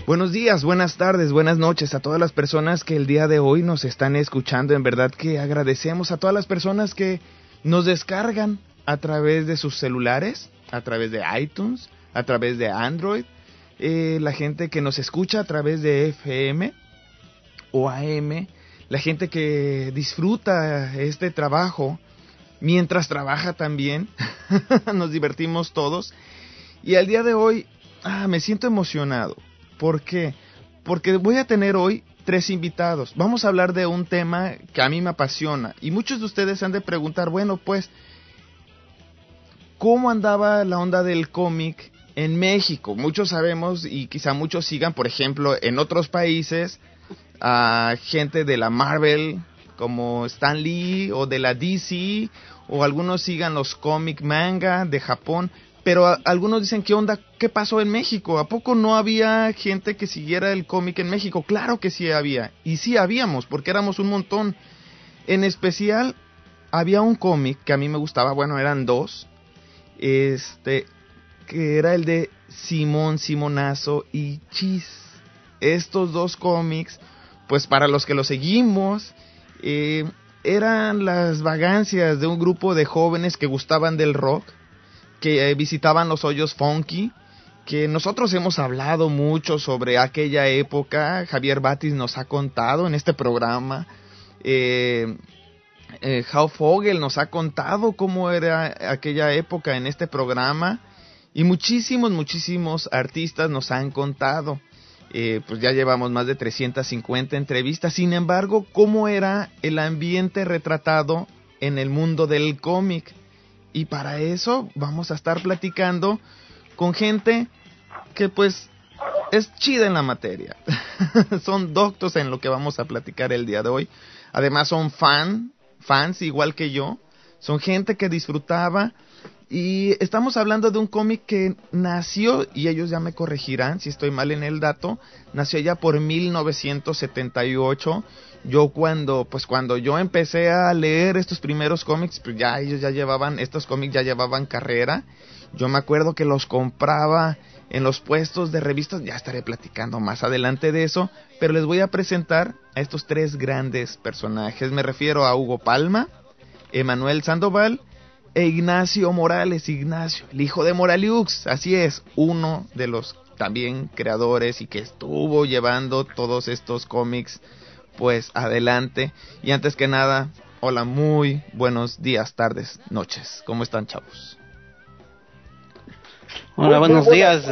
Buenos días, buenas tardes, buenas noches a todas las personas que el día de hoy nos están escuchando. En verdad que agradecemos a todas las personas que nos descargan a través de sus celulares, a través de iTunes, a través de Android, la gente que nos escucha a través de FM o AM, la gente que disfruta este trabajo mientras trabaja también. Nos divertimos todos. Y al día de hoy me siento emocionado. ¿Por qué? Porque voy a tener hoy 3 invitados. Vamos a hablar de un tema que a mí me apasiona. Y muchos de ustedes han de preguntar, bueno, pues, ¿cómo andaba la onda del cómic en México? Muchos sabemos y quizá muchos sigan, por ejemplo, en otros países, a gente de la Marvel, como Stan Lee, o de la DC, o algunos sigan los cómic manga de Japón. Pero algunos dicen, ¿qué onda? ¿Qué pasó en México? ¿A poco no había gente que siguiera el cómic en México? Claro que sí había. Y sí habíamos, porque éramos un montón. En especial, había un cómic que a mí me gustaba, bueno, eran 2. Que era el de Simón Simonazo y Chis. Estos 2 cómics, pues para los que los seguimos, eran las vagancias de un grupo de jóvenes que gustaban del rock, que visitaban los hoyos funky, que nosotros hemos hablado mucho sobre aquella época. Javier Batis nos ha contado en este programa, Hal Fogel nos ha contado cómo era aquella época en este programa, y muchísimos artistas nos han contado. Pues ya llevamos más de 350 entrevistas. Sin embargo, ¿cómo era el ambiente retratado en el mundo del cómic? Y para eso vamos a estar platicando con gente que pues es chida en la materia. Son doctos en lo que vamos a platicar el día de hoy. Además son fans igual que yo. Son gente que disfrutaba. Y estamos hablando de un cómic que nació, y ellos ya me corregirán si estoy mal en el dato, nació ya por 1978. Cuando yo empecé a leer estos primeros cómics, pues estos cómics ya llevaban carrera. Yo me acuerdo que los compraba en los puestos de revistas. Ya estaré platicando más adelante de eso, pero les voy a presentar a estos 3 grandes personajes. Me refiero a Hugo Palma, Emanuel Sandoval e Ignacio Morales. Ignacio, el hijo de Moraliux, así es, uno de los también creadores y que estuvo llevando todos estos cómics pues adelante. Y antes que nada, hola, muy buenos días, tardes, noches. ¿Cómo están, chavos? Hola, buenos días.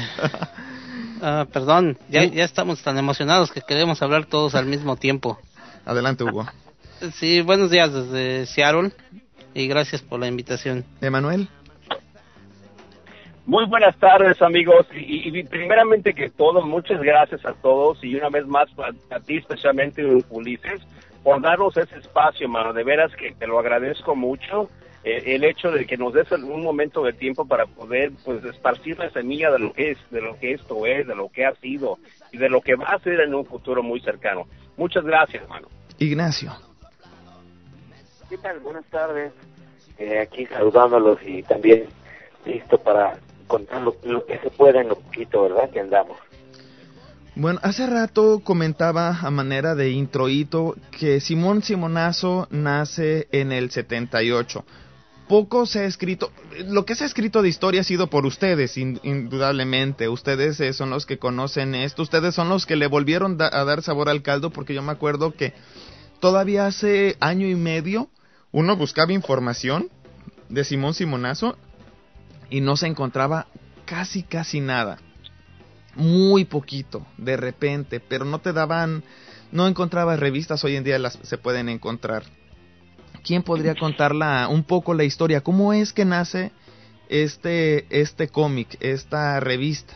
Perdón, ya estamos tan emocionados que queremos hablar todos al mismo tiempo. Adelante, Hugo. Sí, buenos días desde Seattle y gracias por la invitación. Emanuel. Muy buenas tardes, amigos, y primeramente que todo, muchas gracias a todos, y una vez más a ti especialmente, Ulises, por darnos ese espacio, mano. De veras que te lo agradezco mucho, el hecho de que nos des un momento de tiempo para poder pues esparcir la semilla de lo que esto es, de lo que ha sido y de lo que va a ser en un futuro muy cercano. Muchas gracias, mano. Ignacio. ¿Qué tal? Buenas tardes. Aquí saludándolos y también listo para contar lo que se pueda en lo poquito, ¿verdad? Que andamos. Bueno, hace rato comentaba a manera de introito que Simón Simonazo nace en el 78. Poco se ha escrito, lo que se ha escrito de historia ha sido por ustedes, indudablemente. Ustedes son los que conocen esto, ustedes son los que le volvieron a dar sabor al caldo, porque yo me acuerdo que todavía hace año y medio uno buscaba información de Simón Simonazo y no se encontraba casi nada. Muy poquito, de repente, pero no encontrabas revistas. Hoy en día se pueden encontrar. ¿Quién podría contarla un poco la historia? ¿Cómo es que nace este cómic, esta revista?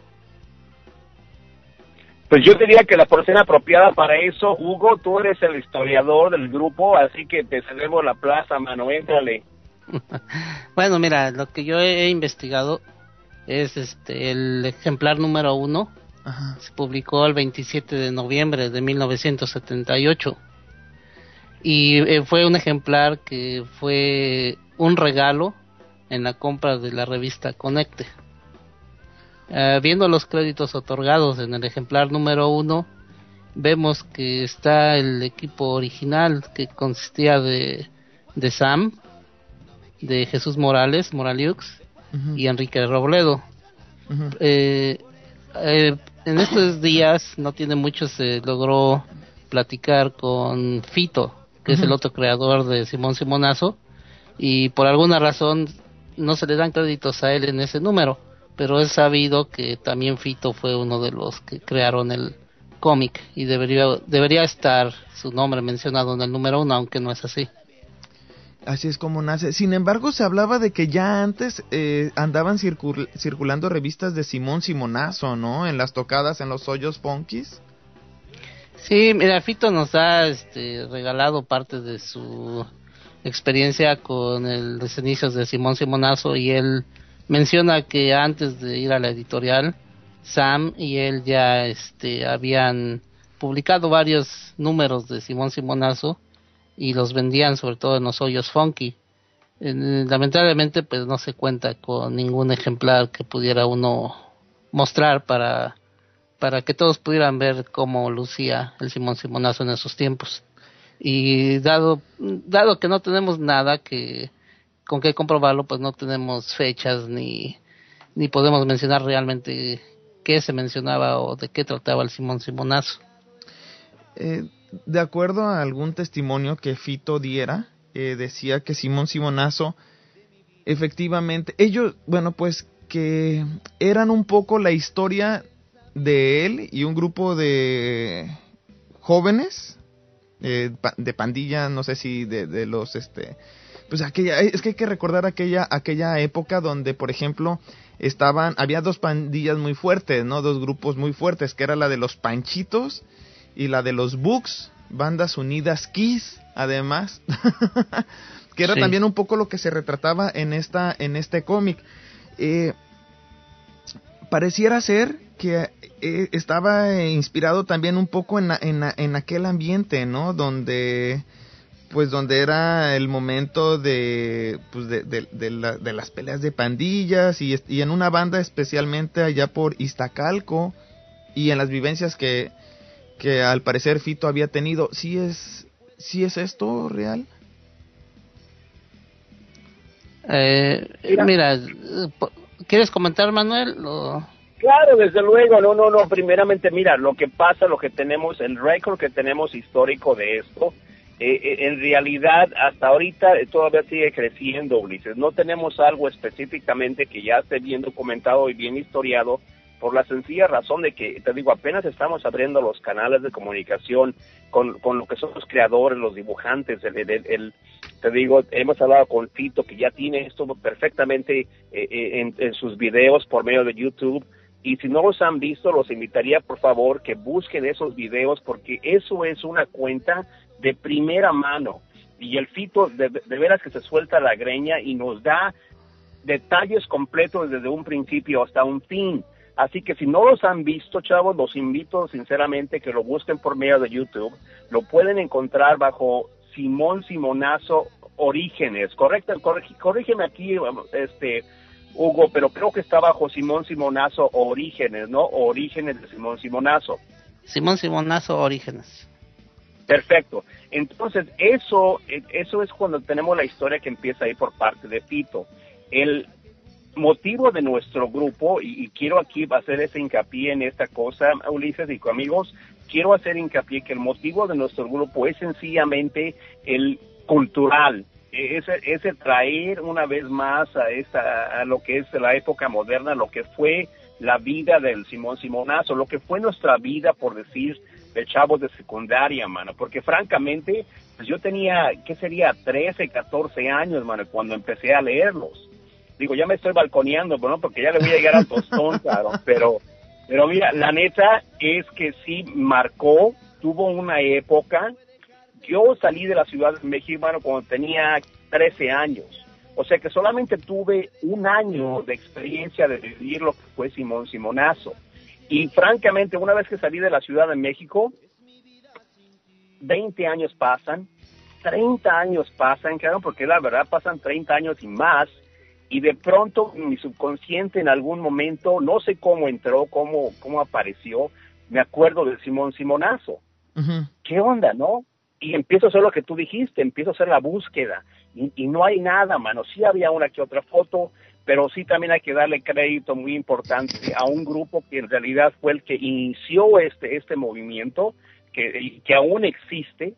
Pues yo diría que la persona apropiada para eso, Hugo, tú eres el historiador del grupo, así que te cedemos la plaza, mano, éntrale. Bueno, mira, lo que yo he investigado es el ejemplar número 1. Ajá. Se publicó el 27 de noviembre de 1978 y fue un ejemplar que fue un regalo en la compra de la revista Conecte. Viendo los créditos otorgados en el ejemplar número 1, vemos que está el equipo original, que consistía de Sam, de Jesús Moraliux y Enrique Robledo. En estos días, no tiene mucho, se logró platicar con Fito, que es el otro creador de Simón Simonazo, y por alguna razón no se le dan créditos a él en ese número, pero es sabido que también Fito fue uno de los que crearon el cómic y debería estar su nombre mencionado en el número 1, aunque no es así. Así es como nace. Sin embargo, se hablaba de que ya antes andaban circulando revistas de Simón Simonazo, ¿no? En las tocadas, en los hoyos funkies. Sí, mira, Fito nos ha regalado parte de su experiencia con los inicios de Simón Simonazo, y él menciona que antes de ir a la editorial, Sam y él ya habían publicado varios números de Simón Simonazo y los vendían sobre todo en los hoyos funky. Lamentablemente pues no se cuenta con ningún ejemplar que pudiera uno mostrar para que todos pudieran ver cómo lucía el Simón Simonazo en esos tiempos. Y dado que no tenemos nada con qué comprobarlo, pues no tenemos fechas ni podemos mencionar realmente qué se mencionaba o de qué trataba el Simón Simonazo. De acuerdo a algún testimonio que Fito diera, decía que Simón Simonazo, efectivamente, ellos, bueno, pues que eran un poco la historia de él y un grupo de jóvenes, de pandilla, no sé si de los, pues es que hay que recordar aquella época donde, por ejemplo, había dos pandillas muy fuertes, ¿no? Dos grupos muy fuertes, que era la de los Panchitos y la de los Bugs, Bandas Unidas Kiss, además, que era también un poco lo que se retrataba en este cómic. Pareciera ser que estaba inspirado también un poco en aquel ambiente, ¿no? Donde era el momento de las peleas de pandillas y en una banda especialmente allá por Iztacalco, y en las vivencias que al parecer Fito había tenido. ¿Sí es esto real? Mira, ¿quieres comentar, Manuel? Claro, desde luego, no, primeramente, mira, lo que pasa, lo que tenemos, el récord que tenemos histórico de esto, en realidad, hasta ahorita todavía sigue creciendo, Ulises. No tenemos algo específicamente que ya esté bien documentado y bien historiado, por la sencilla razón de que, te digo, apenas estamos abriendo los canales de comunicación con lo que son los creadores, los dibujantes, te digo, hemos hablado con Fito, que ya tiene esto perfectamente en sus videos por medio de YouTube, y si no los han visto, los invitaría, por favor, que busquen esos videos, porque eso es una cuenta de primera mano, y el Fito de veras que se suelta la greña y nos da detalles completos desde un principio hasta un fin. Así que si no los han visto, chavos, los invito sinceramente que lo busquen por medio de YouTube. Lo pueden encontrar bajo Simón Simonazo Orígenes, ¿correcto? Corrígeme aquí, Hugo, pero creo que está bajo Simón Simonazo Orígenes, ¿no? Orígenes de Simón Simonazo. Simón Simonazo Orígenes. Perfecto. Entonces, eso es cuando tenemos la historia que empieza ahí por parte de Fito. El motivo de nuestro grupo, y quiero aquí hacer ese hincapié en esta cosa, Ulises y amigos, quiero hacer hincapié que el motivo de nuestro grupo es sencillamente el cultural, ese traer una vez más a lo que es la época moderna, lo que fue la vida del Simón Simonazo, lo que fue nuestra vida, por decir, de chavos de secundaria, mano, porque francamente, pues yo tenía, ¿qué sería? 13, 14 años, mano, cuando empecé a leerlos. Digo, ya me estoy balconeando, ¿no? Porque ya le voy a llegar al tostón, claro, pero mira, la neta es que sí marcó, tuvo una época. Yo salí de la Ciudad de México, bueno, cuando tenía 13 años, o sea que solamente tuve un año de experiencia de vivir lo que fue Simón Simonazo, y francamente, una vez que salí de la Ciudad de México, 20 años pasan, 30 años pasan, claro, porque la verdad pasan 30 años y más. y de pronto mi subconsciente en algún momento, no sé cómo entró, cómo apareció, me acuerdo de Simón Simonazo. Ujú. ¿Qué onda, no? Y empiezo a hacer lo que tú dijiste, empiezo a hacer la búsqueda, y no hay nada, mano. Sí había una que otra foto, pero sí también hay que darle crédito muy importante a un grupo que en realidad fue el que inició este movimiento, que aún existe.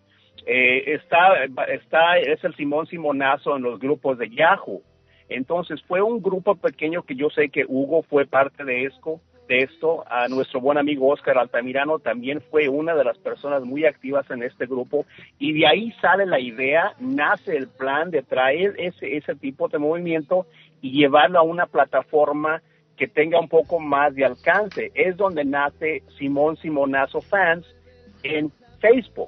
Es el Simón Simonazo en los grupos de Yahoo. Entonces fue un grupo pequeño que yo sé que Hugo fue parte de esto. A nuestro buen amigo Oscar Altamirano también fue una de las personas muy activas en este grupo, y de ahí sale la idea, nace el plan de traer ese tipo de movimiento y llevarlo a una plataforma que tenga un poco más de alcance. Es donde nace Simón Simonazo Fans en Facebook.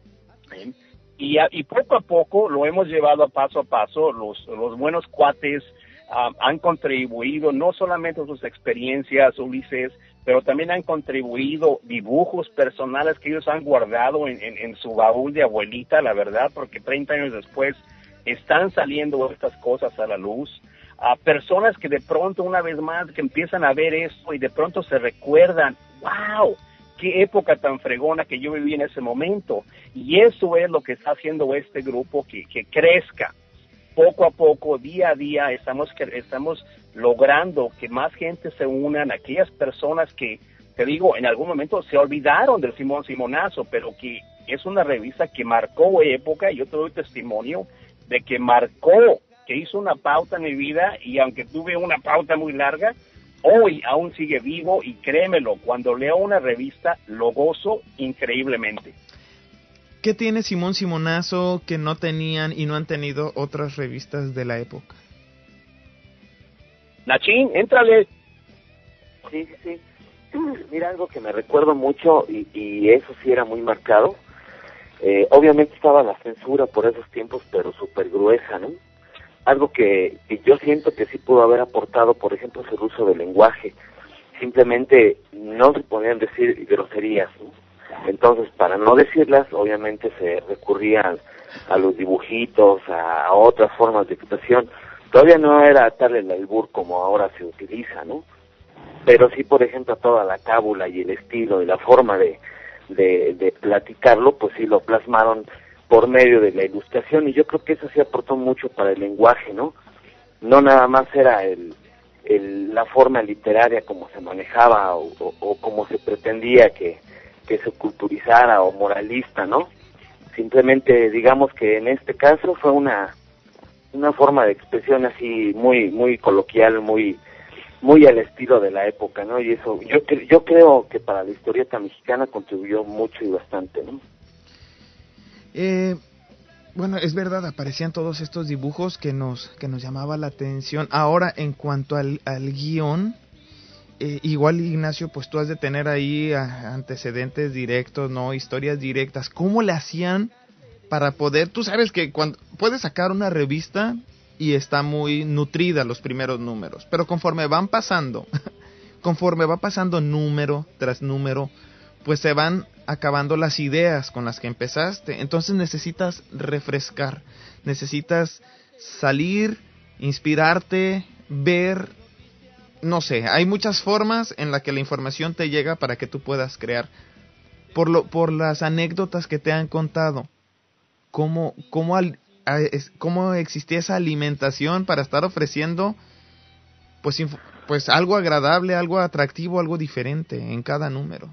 Y poco a poco lo hemos llevado a paso. Los buenos cuates han contribuido no solamente sus experiencias, Ulises, pero también han contribuido dibujos personales que ellos han guardado en su baúl de abuelita, la verdad, porque 30 años después están saliendo estas cosas a la luz. A personas que de pronto, una vez más, que empiezan a ver esto y de pronto se recuerdan, ¡wow! ¡Qué época tan fregona que yo viví en ese momento! Y eso es lo que está haciendo este grupo, que crezca. Poco a poco, día a día, estamos logrando que más gente se unan, aquellas personas que, te digo, en algún momento se olvidaron del Simón Simonazo, pero que es una revista que marcó época, y yo te doy testimonio de que marcó, que hizo una pauta en mi vida, y aunque tuve una pauta muy larga, hoy aún sigue vivo, y créemelo, cuando leo una revista lo gozo increíblemente. ¿Qué tiene Simón Simonazo que no tenían y no han tenido otras revistas de la época? Nachín, éntrale. Sí. Mira, algo que me recuerdo mucho, y eso sí era muy marcado. Obviamente estaba la censura por esos tiempos, pero súper gruesa, ¿no? Algo que yo siento que sí pudo haber aportado, por ejemplo, es el uso del lenguaje. Simplemente no se podían decir groserías, ¿no? Entonces, para no decirlas, obviamente se recurría a los dibujitos, a otras formas de expresión. Todavía no era tal el albur como ahora se utiliza, ¿no? Pero sí, por ejemplo, toda la cábula y el estilo y la forma de platicarlo, pues sí lo plasmaron por medio de la ilustración, y yo creo que eso sí aportó mucho para el lenguaje, ¿no? No nada más era la forma literaria como se manejaba o como se pretendía que se culturizara, o moralista, ¿no? Simplemente digamos que en este caso fue una forma de expresión así muy coloquial, muy al estilo de la época, ¿no? Y eso yo creo que para la historieta mexicana contribuyó mucho y bastante, ¿no? Bueno, es verdad, aparecían todos estos dibujos que nos llamaba la atención. Ahora, en cuanto al guión, igual, Ignacio, pues tú has de tener ahí antecedentes directos, ¿no? Historias directas. ¿Cómo le hacían para poder...? Tú sabes que cuando puedes sacar una revista y está muy nutrida los primeros números, pero conforme va pasando número tras número, pues se van acabando las ideas con las que empezaste. Entonces necesitas refrescar, necesitas salir, inspirarte, ver... No sé, hay muchas formas en las que la información te llega para que tú puedas crear. Por las anécdotas que te han contado, ¿cómo existía esa alimentación para estar ofreciendo pues algo agradable, algo atractivo, algo diferente en cada número?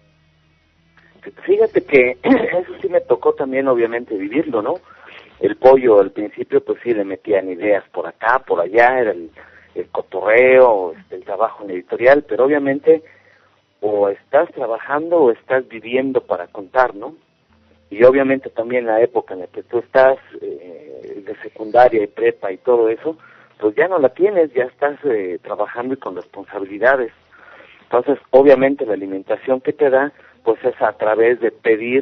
Fíjate que eso sí me tocó también, obviamente, vivirlo, ¿no? El Pollo al principio pues sí le metían ideas por acá, por allá, era el cotorreo, el trabajo en editorial, pero obviamente o estás trabajando o estás viviendo para contar, ¿no? Y obviamente también la época en la que tú estás de secundaria y prepa y todo eso, pues ya no la tienes, ya estás trabajando y con responsabilidades. Entonces, obviamente la alimentación que te da, pues es a través de pedir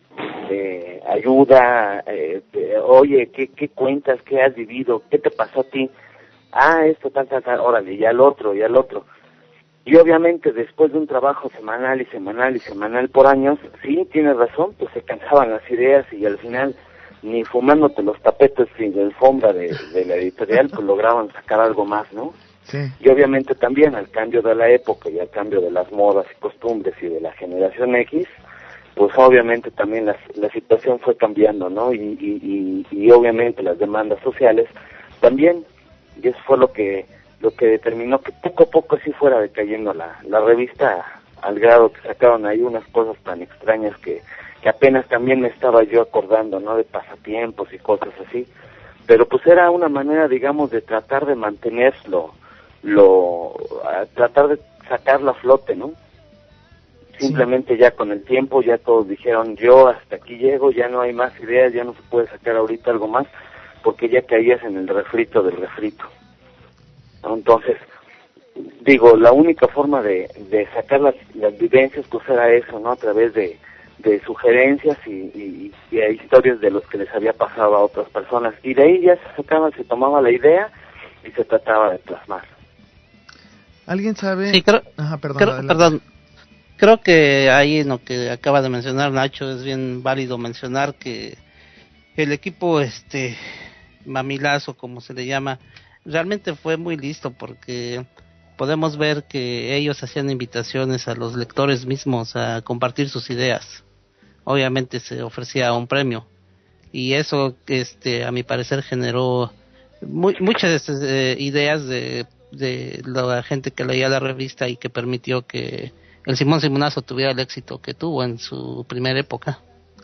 ayuda, oye, ¿qué cuentas? ¿Qué has vivido? ¿Qué te pasó a ti? Esto, tal, órale, y al otro. Y obviamente después de un trabajo semanal por años, sí, tienes razón, pues se cansaban las ideas y al final ni fumándote los tapetes sin de alfombra de la editorial, pues lograban sacar algo más, ¿no? Sí. Y obviamente también al cambio de la época y al cambio de las modas y costumbres y de la generación X, pues obviamente también la situación fue cambiando, ¿no? Y obviamente las demandas sociales también, y eso fue lo que determinó que poco a poco sí fuera decayendo la revista, al grado que sacaron ahí unas cosas tan extrañas que apenas también me estaba yo acordando, ¿no? De pasatiempos y cosas así, pero pues era una manera, digamos, de tratar de mantenerlo, tratar de sacarlo a flote, ¿no? Simplemente ya con el tiempo ya todos dijeron, yo hasta aquí llego, ya no hay más ideas, ya no se puede sacar ahorita algo más, porque ya caías en el refrito del refrito, ¿no? Entonces, digo, la única forma de sacar las vivencias pues era eso, ¿no? A través de sugerencias y historias de los que les había pasado a otras personas, y de ahí ya se tomaba la idea y se trataba de plasmar. ¿Alguien sabe? Sí, perdón. Creo que ahí en lo que acaba de mencionar Nacho es bien válido mencionar que el equipo Mamilazo, como se le llama, realmente fue muy listo, porque podemos ver que ellos hacían invitaciones a los lectores mismos a compartir sus ideas. Obviamente se ofrecía un premio, y eso a mi parecer generó muchas ideas de la gente que leía la revista, y que permitió que el Simón Simonazo tuviera el éxito que tuvo en su primera época.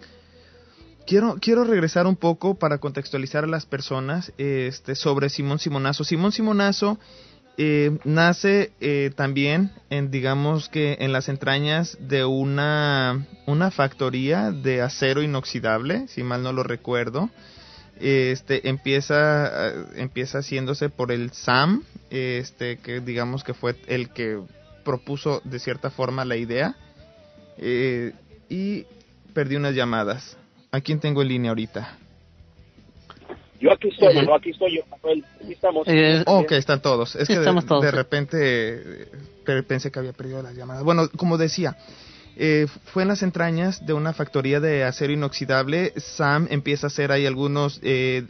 Quiero regresar un poco para contextualizar a las personas sobre Simón Simonazo. Simón Simonazo nace también digamos que en las entrañas de una factoría de acero inoxidable, si mal no lo recuerdo. Empieza haciéndose por el SAM, que digamos que fue el que propuso de cierta forma la idea, y perdí unas llamadas. ¿A quién tengo en línea ahorita? Yo aquí estoy, Manuel. Aquí estamos. Ok, están todos. Es que todos. De repente pensé que había perdido las llamadas. Bueno, como decía, fue en las entrañas de una factoría de acero inoxidable. Sam empieza a hacer ahí algunos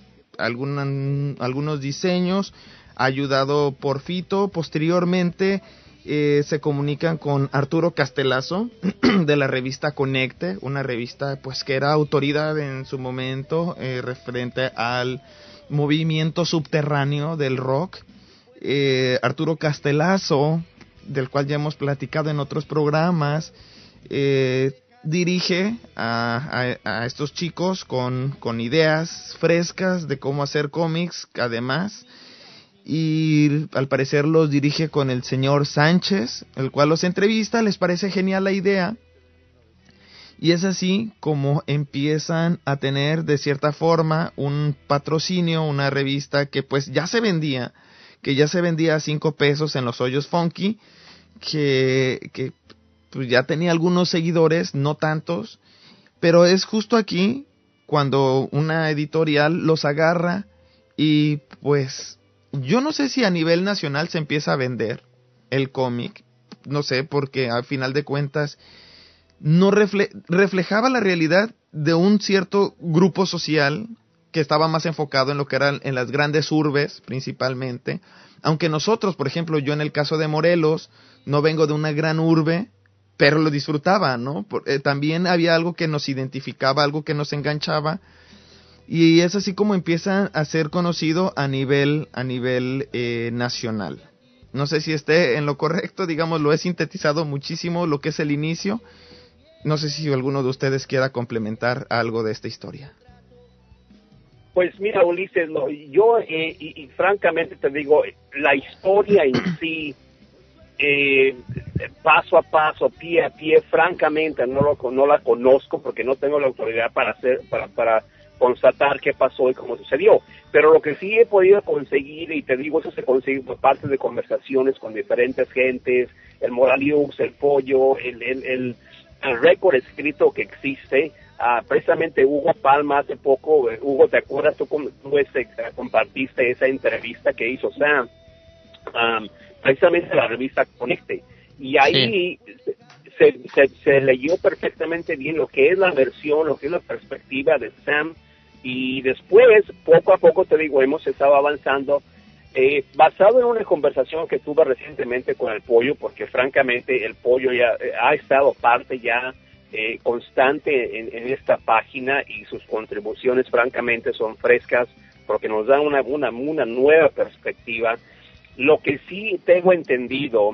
diseños, ayudado por Fito. Posteriormente se comunican con Arturo Castelazo de la revista Conecte, una revista pues que era autoridad en su momento referente al movimiento subterráneo del rock. Arturo Castelazo, del cual ya hemos platicado en otros programas, dirige a estos chicos con ideas frescas de cómo hacer cómics, además, y al parecer los dirige con el señor Sánchez, el cual los entrevista, les parece genial la idea, y es así como empiezan a tener de cierta forma un patrocinio, una revista que pues ya se vendía a 5 pesos en los Hoyos Funky, que pues ya tenía algunos seguidores, no tantos, pero es justo aquí cuando una editorial los agarra y pues yo no sé si a nivel nacional se empieza a vender el cómic, no sé, porque al final de cuentas no reflejaba la realidad de un cierto grupo social que estaba más enfocado en lo que eran en las grandes urbes principalmente, aunque nosotros, por ejemplo, yo en el caso de Morelos no vengo de una gran urbe, pero lo disfrutaba, ¿no? También había algo que nos identificaba, algo que nos enganchaba, y es así como empieza a ser conocido a nivel nacional. No sé si esté en lo correcto, digamos, lo he sintetizado muchísimo lo que es el inicio. No sé si alguno de ustedes quiera complementar algo de esta historia. Pues mira, Ulises, yo y francamente te digo, la historia en sí, paso a paso, pie a pie, francamente no la conozco porque no tengo la autoridad para constatar qué pasó y cómo sucedió, pero lo que sí he podido conseguir, y te digo, eso se consigue por parte de conversaciones con diferentes gentes, el Moraliux, el Pollo, el récord escrito que existe, precisamente Hugo Palma hace poco. Hugo, ¿te acuerdas tú compartiste esa entrevista que hizo Sam? Precisamente la revista Conecte, y ahí sí se leyó perfectamente bien lo que es la versión, lo que es la perspectiva de Sam Y después, poco a poco, te digo, hemos estado avanzando, basado en una conversación que tuve recientemente con el Pollo, porque francamente el Pollo ya ha estado parte ya constante en esta página, y sus contribuciones francamente son frescas porque nos dan una nueva perspectiva. Lo que sí tengo entendido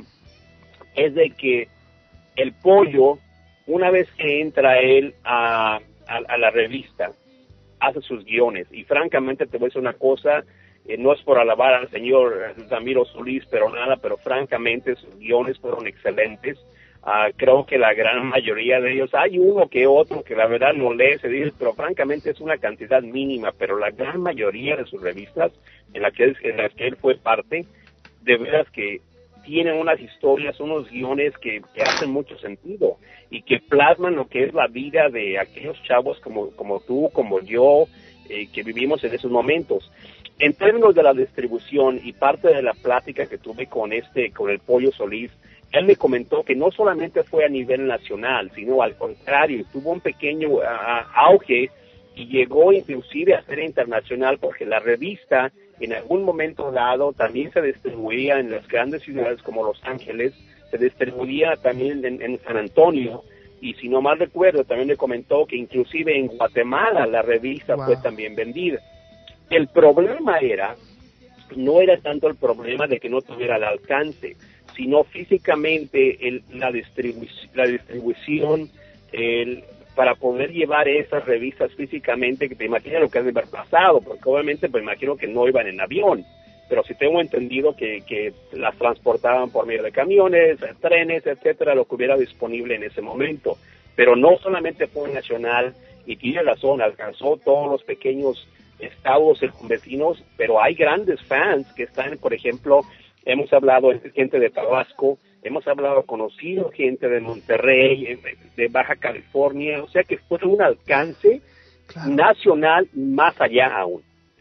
es de que el Pollo, una vez que entra él a la revista, hace sus guiones, y francamente te voy a decir una cosa, no es por alabar al señor Ramiro Solís, pero francamente sus guiones fueron excelentes. Creo que la gran mayoría de ellos, hay uno que otro que la verdad no lee, se dice, pero francamente es una cantidad mínima, pero la gran mayoría de sus revistas en las que él fue parte, de veras que tienen unas historias, unos guiones que hacen mucho sentido y que plasman lo que es la vida de aquellos chavos como tú, como yo, que vivimos en esos momentos. En términos de la distribución y parte de la plática que tuve con el Pollo Solís, él me comentó que no solamente fue a nivel nacional, sino al contrario, tuvo un pequeño auge y llegó inclusive a ser internacional, porque la revista en algún momento dado también se distribuía en las grandes ciudades como Los Ángeles, se distribuía también en San Antonio, y si no mal recuerdo, también me comentó que inclusive en Guatemala la revista fue también vendida. El problema no era tanto el problema de que no tuviera el alcance, sino físicamente la distribución, para poder llevar esas revistas físicamente, que te imaginas lo que ha de haber pasado, porque obviamente me imagino que no iban en avión, pero sí tengo entendido que las transportaban por medio de camiones, trenes, etcétera, lo que hubiera disponible en ese momento. Pero no solamente fue nacional, y tiene razón, alcanzó todos los pequeños estados circunvecinos, pero hay grandes fans que están, por ejemplo, hemos hablado de gente de Tabasco, hemos conocido gente de Monterrey, de Baja California, o sea que fue un alcance nacional más allá aún.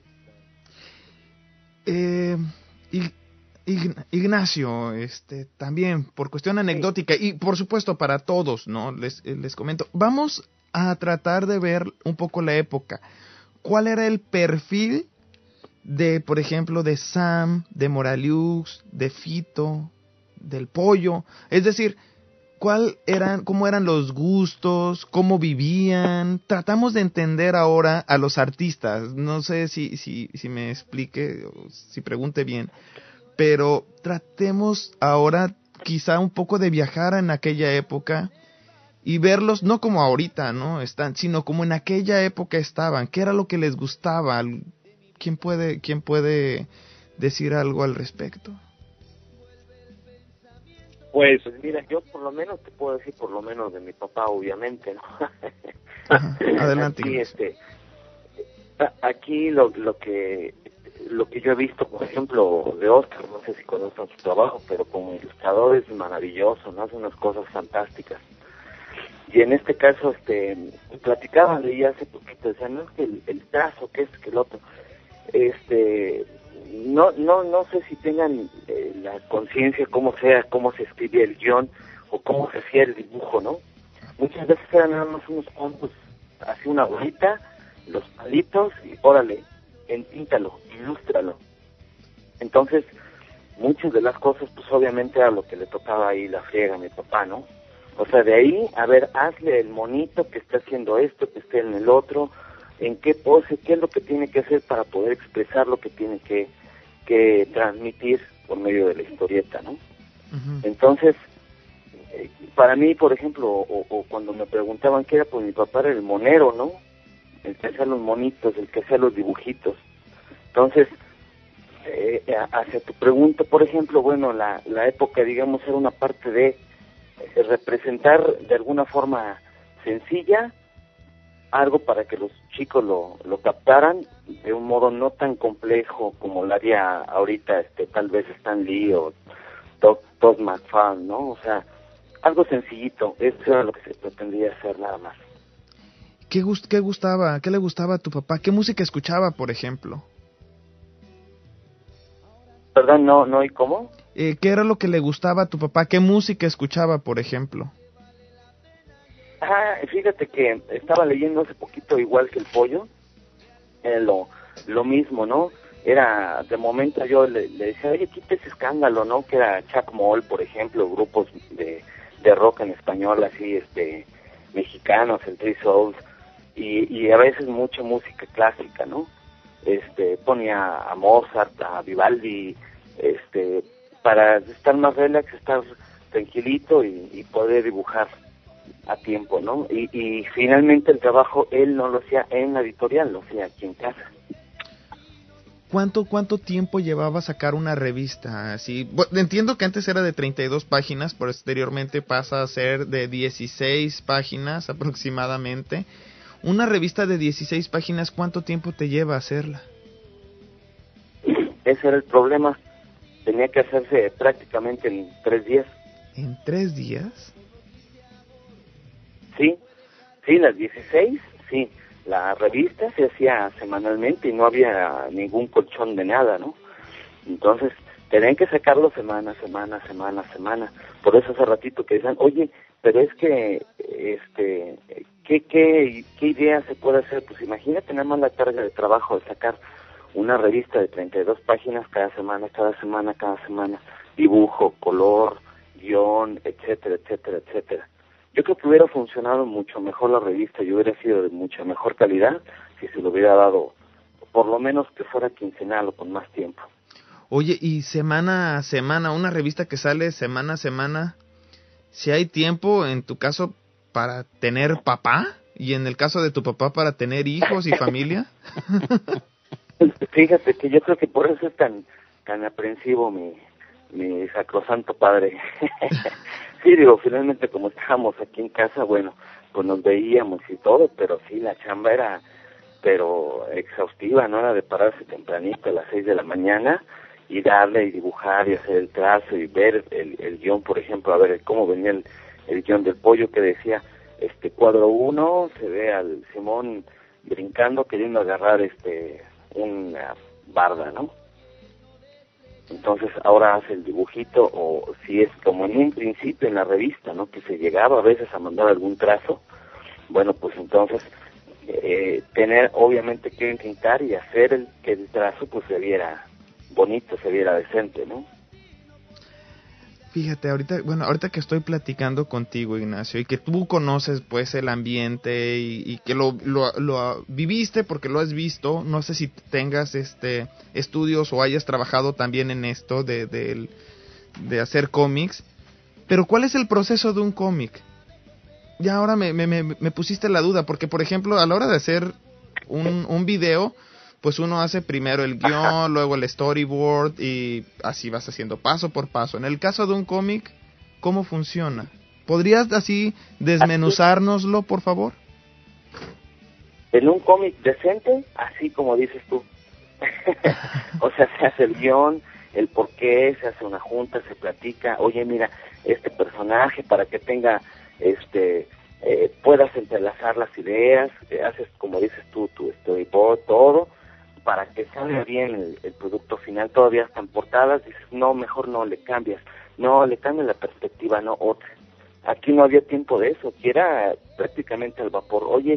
Ignacio, también por cuestión anecdótica y por supuesto para todos, ¿no? Les comento, vamos a tratar de ver un poco la época. ¿Cuál era el perfil de, por ejemplo, de Sam, de Moraliux, de Fito, del Pollo? Es decir, cómo eran los gustos, cómo vivían. Tratamos de entender ahora a los artistas. No sé si me explique, o si pregunte bien, pero tratemos ahora quizá un poco de viajar en aquella época y verlos no como ahorita, ¿no? Sino como en aquella época estaban. ¿Qué era lo que les gustaba? ¿Quién puede decir algo al respecto? Pues mira, yo por lo menos te puedo decir por lo menos de mi papá, obviamente, ¿no? Ajá, adelante. Aquí lo que yo he visto, por ejemplo, de Oscar, no sé si conozcan su trabajo, pero como ilustrador es maravilloso, ¿no? Hace unas cosas fantásticas. Y en este caso, platicaba, leí hace poquito, decía, no es que el trazo, que es que el otro, no sé si tengan la conciencia cómo se escribía el guión o cómo se hacía el dibujo, ¿no? Muchas veces eran nada más unos puntos, así una bolita, los palitos y órale, entíntalo, ilústralo. Entonces, muchas de las cosas, pues obviamente era lo que le tocaba ahí la friega a mi papá, ¿no? O sea, de ahí, a ver, hazle el monito que está haciendo esto, que esté en el otro, en qué pose, qué es lo que tiene que hacer para poder expresar lo que tiene que transmitir por medio de la historieta, ¿no? Uh-huh. Entonces, para mí, por ejemplo, o cuando me preguntaban qué era, pues mi papá era el monero, ¿no? El que hacía los monitos, el que hacía los dibujitos. Entonces, hacia tu pregunta, por ejemplo, bueno, la época, digamos, era una parte de representar de alguna forma sencilla algo para que los chicos lo captaran de un modo no tan complejo como lo haría ahorita tal vez Stan Lee o Todd McFarlane, ¿no? O sea, algo sencillito, eso era lo que se pretendía hacer nada más. ¿Qué le gustaba a tu papá? ¿Qué música escuchaba, por ejemplo? Perdón, no, ¿y cómo? ¿Qué era lo que le gustaba a tu papá? ¿Qué música escuchaba, por ejemplo? Fíjate que estaba leyendo hace poquito, igual que el Pollo, lo mismo, ¿no? Era, de momento yo le decía, oye, quita ese escándalo, ¿no? Que era Chuck Moll, por ejemplo, grupos de rock en español, así, mexicanos, el Three Souls, y a veces mucha música clásica, ¿no? Ponía a Mozart, a Vivaldi, para estar más relax, estar tranquilito y poder dibujar a tiempo, ¿no? Y finalmente el trabajo él no lo hacía en la editorial, lo hacía aquí en casa. ¿Cuánto tiempo llevaba sacar una revista? Así, entiendo que antes era de 32 páginas, posteriormente pasa a ser de 16 páginas aproximadamente. Una revista de 16 páginas, ¿cuánto tiempo te lleva hacerla? Ese era el problema. Tenía que hacerse prácticamente en 3 días. ¿En 3 días? Sí, las 16, sí. La revista se hacía semanalmente y no había ningún colchón de nada, ¿no? Entonces, tenían que sacarlo semana. Por eso hace ratito que decían, oye, pero es que, ¿qué idea se puede hacer? Pues imagínate nada más la carga de trabajo de sacar una revista de 32 páginas cada semana, dibujo, color, guión, etcétera. Yo creo que hubiera funcionado mucho mejor la revista y hubiera sido de mucha mejor calidad si se lo hubiera dado, por lo menos que fuera quincenal o con más tiempo. Oye, y semana a semana, una revista que sale semana a semana, si hay tiempo en tu caso para tener papá y en el caso de tu papá para tener hijos y familia. Fíjate que yo creo que por eso es tan aprensivo mi sacrosanto padre. Sí, digo, finalmente como estábamos aquí en casa, bueno, pues nos veíamos y todo, pero sí, la chamba era, pero exhaustiva, ¿no? Era de pararse tempranito a las 6 de la mañana y darle y dibujar y hacer el trazo y ver el guión, por ejemplo, a ver cómo venía el guión del pollo que decía, cuadro 1, se ve al Simón brincando queriendo agarrar una barda, ¿no? Entonces ahora hace el dibujito, o si es como en un principio en la revista, ¿no? Que se llegaba a veces a mandar algún trazo, bueno, pues entonces tener obviamente que intentar y hacer que el trazo pues se viera bonito, se viera decente, ¿no? Fíjate, ahorita que estoy platicando contigo, Ignacio, y que tú conoces pues el ambiente y que lo viviste porque lo has visto, no sé si tengas estudios o hayas trabajado también en esto de hacer cómics, pero ¿cuál es el proceso de un cómic? Ya ahora me pusiste la duda, porque por ejemplo, a la hora de hacer un video, pues uno hace primero el guión, luego el storyboard y así vas haciendo paso por paso. En el caso de un cómic, ¿cómo funciona? ¿Podrías así desmenuzárnoslo, por favor? En un cómic decente, así como dices tú. O sea, se hace el guión, el porqué, se hace una junta, se platica, oye, mira, este personaje para que tenga, puedas entrelazar las ideas, haces, como dices tú, tu storyboard, todo, para que salga bien el producto final. Todavía están portadas, dices, no, mejor no le cambias, no, le cambias la perspectiva, no, otra. Aquí no había tiempo de eso, que era prácticamente al vapor. Oye,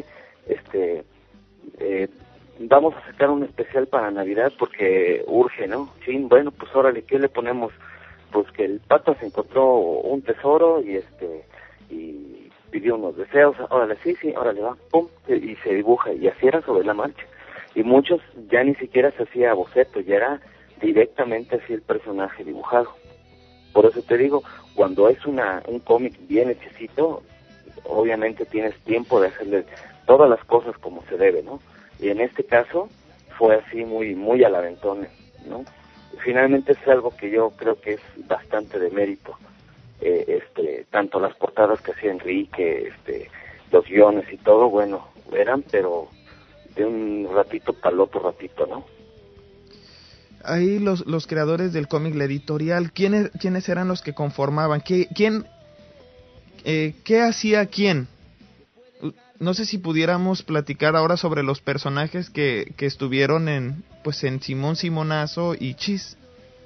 vamos a sacar un especial para Navidad porque urge, ¿no? Sí, bueno, pues órale, ¿qué le ponemos? Pues que el Pato se encontró un tesoro y y pidió unos deseos, órale, sí, órale, va, pum, y se dibuja, y así era sobre la marcha. Y muchos ya ni siquiera se hacía boceto, ya era directamente así el personaje dibujado. Por eso te digo, cuando es un cómic bien hechecito, obviamente tienes tiempo de hacerle todas las cosas como se debe, ¿no? Y en este caso fue así muy al aventón, ¿no? Finalmente es algo que yo creo que es bastante de mérito, tanto las portadas que hacía Enrique, los guiones y todo, bueno, eran, pero de un ratito para el otro ratito, ¿no? Ahí los creadores del cómic, la editorial, ¿quiénes eran los que conformaban? ¿Qué hacía quién? No sé si pudiéramos platicar ahora sobre los personajes que estuvieron en Simón Simonazo y Chis.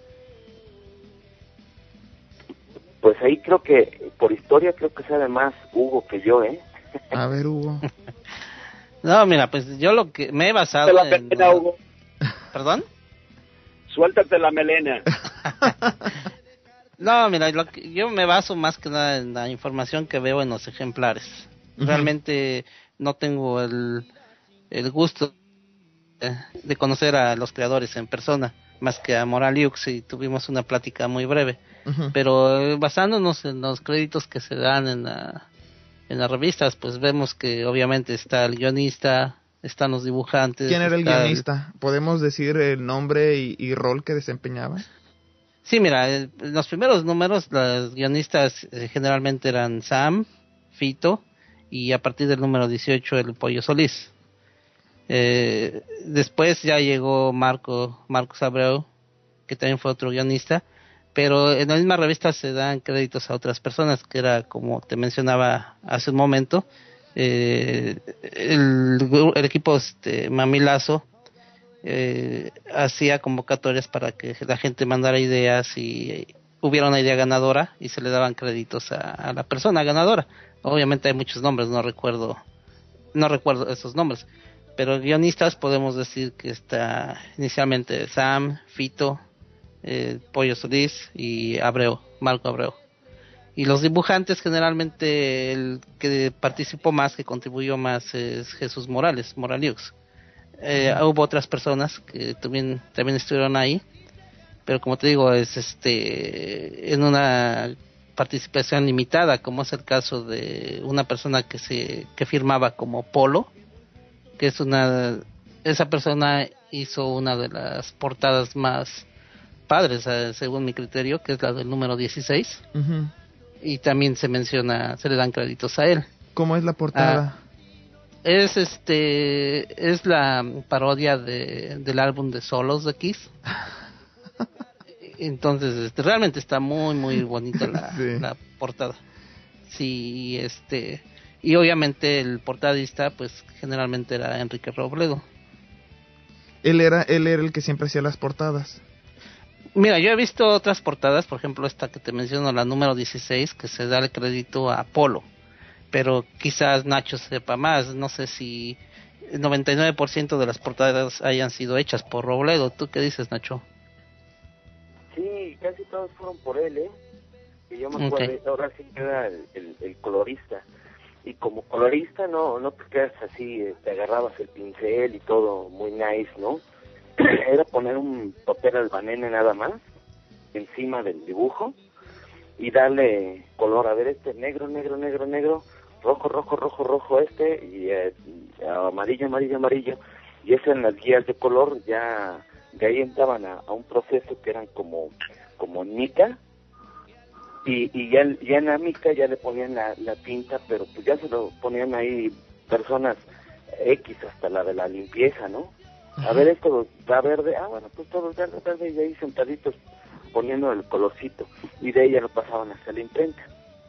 Pues ahí creo que, por historia, creo que sabe más Hugo que yo, ¿eh? A ver, Hugo. No, mira, pues yo lo que me he basado Suéltate la en... melena, Hugo. ¿Perdón? Suéltate la melena. No, mira, yo me baso más que nada en la información que veo en los ejemplares. Realmente no tengo el gusto de conocer a los creadores en persona, más que a Moraliux, y tuvimos una plática muy breve. Pero basándonos en los créditos que se dan en las revistas, pues vemos que obviamente está el guionista, están los dibujantes. ¿Quién era el guionista? ¿Podemos decir el nombre y rol que desempeñaba? Sí, mira, en los primeros números los guionistas generalmente eran Sam, Fito, y a partir del número 18 el Pollo Solís. Después ya llegó Marcos Abreu, que también fue otro guionista, pero en la misma revista se dan créditos a otras personas, que era, como te mencionaba hace un momento, el equipo Mamilazo hacía convocatorias para que la gente mandara ideas y hubiera una idea ganadora y se le daban créditos a la persona ganadora. Obviamente hay muchos nombres, no recuerdo esos nombres, pero guionistas podemos decir que está inicialmente Sam, Fito, Pollo Solís y Marco Abreu. Y los dibujantes, generalmente el que participó más, que contribuyó más, es Jesús Moraliux. Hubo otras personas que también estuvieron ahí, pero como te digo, es en una participación limitada, como es el caso de una persona que firmaba como Polo, que esa persona hizo una de las portadas más padres, según mi criterio, que es la del número 16. Y también se le dan créditos a él. ¿Cómo es la portada? Es la parodia del álbum de solos de Kiss. Entonces, realmente está muy muy bonita la portada. Sí, y obviamente el portadista pues generalmente era Enrique Robledo. Él era el que siempre hacía las portadas. Mira, yo he visto otras portadas, por ejemplo esta que te menciono, la número 16, que se da el crédito a Polo, pero quizás Nacho sepa más. No sé si el 99% de las portadas hayan sido hechas por Robledo. ¿Tú qué dices, Nacho? Sí, casi todos fueron por él, que yo me acuerdo. Ahora sí que era el colorista, y como colorista no te quedas así, te agarrabas el pincel y todo muy nice, ¿no? Era poner un papel albanene nada más encima del dibujo y darle color. A ver, negro, rojo, y amarillo, y eso en las guías de color. Ya de ahí entraban a un proceso que eran como mica, y ya en la mica ya le ponían la tinta, pero pues ya se lo ponían ahí personas X, hasta la de la limpieza, ¿no? A ver, esto da verde, bueno, pues todo verde, y ahí sentaditos poniendo el colorcito, y de ahí ya lo pasaban hasta la imprenta.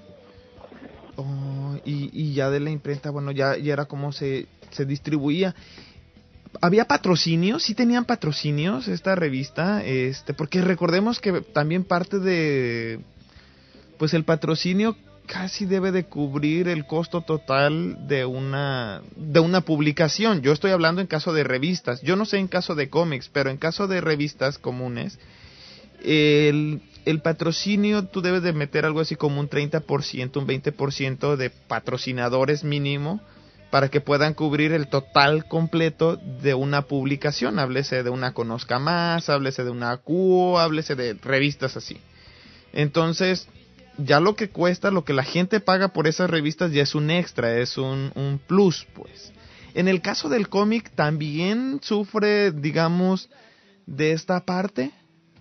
Y ya de la imprenta, bueno, ya era como se distribuía. ¿Había patrocinios? ¿Sí tenían patrocinios esta revista? Porque recordemos que también parte de... Pues el patrocinio casi debe de cubrir el costo total de una publicación. Yo estoy hablando en caso de revistas. Yo no sé en caso de cómics, pero en caso de revistas comunes, el patrocinio tú debes de meter algo así como un 30%, un 20% de patrocinadores mínimo para que puedan cubrir el total completo de una publicación. Háblese de una Conozca Más, háblese de una Cuo, háblese de revistas así. Entonces, ya lo que cuesta, lo que la gente paga por esas revistas ya es un extra, es un plus, pues. En el caso del cómic, ¿también sufre, digamos, de esta parte?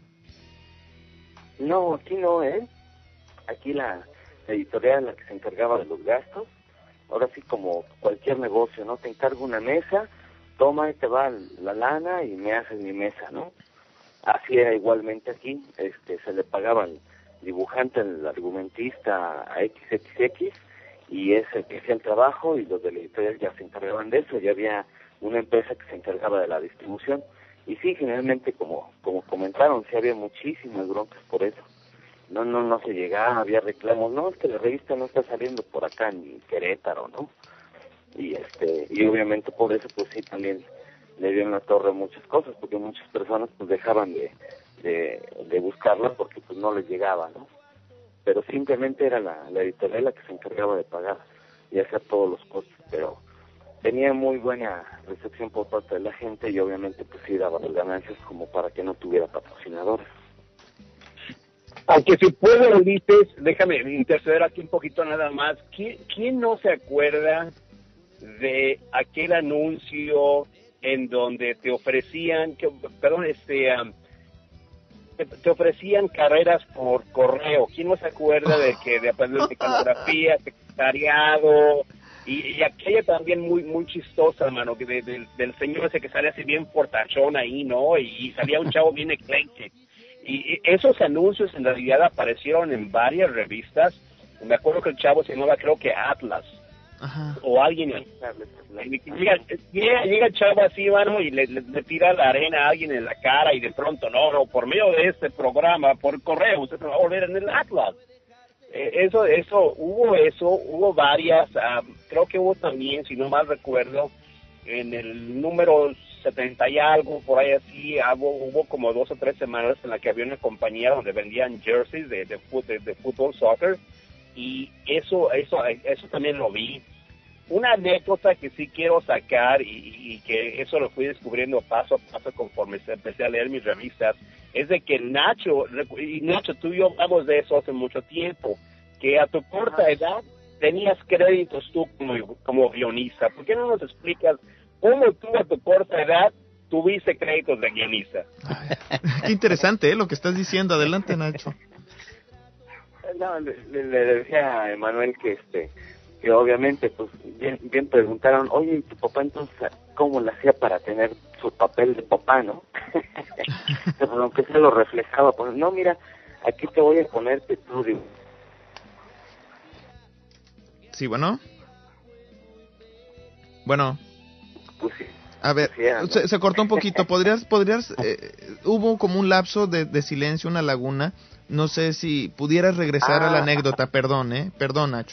No, aquí no, Aquí la editorial, la que se encargaba de los gastos, ahora sí, como cualquier negocio, ¿no? Te encargo una mesa, toma y te va la lana y me haces mi mesa, ¿no? Así era igualmente aquí. Se le pagaba al dibujante, el argumentista, a XXX, y es el que hacía el trabajo, y los de la editorial ya se encargaban de eso. Ya había una empresa que se encargaba de la distribución. Y sí, generalmente, como comentaron, sí había muchísimas broncas por eso. No se llegaba, había reclamos. No, es que la revista no está saliendo por acá en Querétaro, ¿no? y obviamente por eso pues sí también le dio en la torre muchas cosas, porque muchas personas pues dejaban de buscarla porque pues no les llegaba, ¿no? Pero simplemente era la editorial la que se encargaba de pagar y hacer todos los costos, pero tenía muy buena recepción por parte de la gente y obviamente pues sí daba las ganancias como para que no tuviera patrocinadores. Aunque si puedo, Ulises, déjame interceder aquí un poquito nada más. ¿Quién no se acuerda de aquel anuncio en donde te ofrecían, te ofrecían carreras por correo? ¿Quién no se acuerda de aprender mecanografía, secretariado, y aquella también muy chistosa, hermano, que del señor ese que sale así bien portachón ahí, ¿no? Y salía un chavo bien ecléctico. Y esos anuncios en realidad aparecieron en varias revistas. Me acuerdo que el chavo se llamaba, creo que Atlas. Ajá. O alguien. Llega el chavo así, mano, y le tira la arena a alguien en la cara, y de pronto, no, por medio de este programa, por correo, usted se va a volver en el Atlas. Hubo varias, creo que hubo también, si no mal recuerdo, en el número 70 y algo, por ahí así, hubo como 2 o 3 semanas en la que había una compañía donde vendían jerseys de fútbol, soccer, y eso también lo vi. Una anécdota que sí quiero sacar, y que eso lo fui descubriendo paso a paso conforme empecé a leer mis revistas, es de que Nacho, tú y yo hablamos de eso hace mucho tiempo, que a tu corta edad tenías créditos tú como guionista. ¿Por qué no nos explicas cómo tú a tu corta edad tuviste créditos de guionista? Ay, qué interesante, lo que estás diciendo. Adelante, Nacho. No, le decía a Emanuel que obviamente, pues, bien preguntaron, oye, ¿y tu papá entonces cómo le hacía para tener su papel de papá, no? Pero aunque se lo reflejaba, pues, no, mira, aquí te voy a poner que tú... Sí, bueno. Bueno. Pues sí. A ver, se cortó un poquito. ¿Podrías hubo como un lapso de silencio, una laguna. No sé si pudieras regresar a la anécdota. Perdón, Nacho.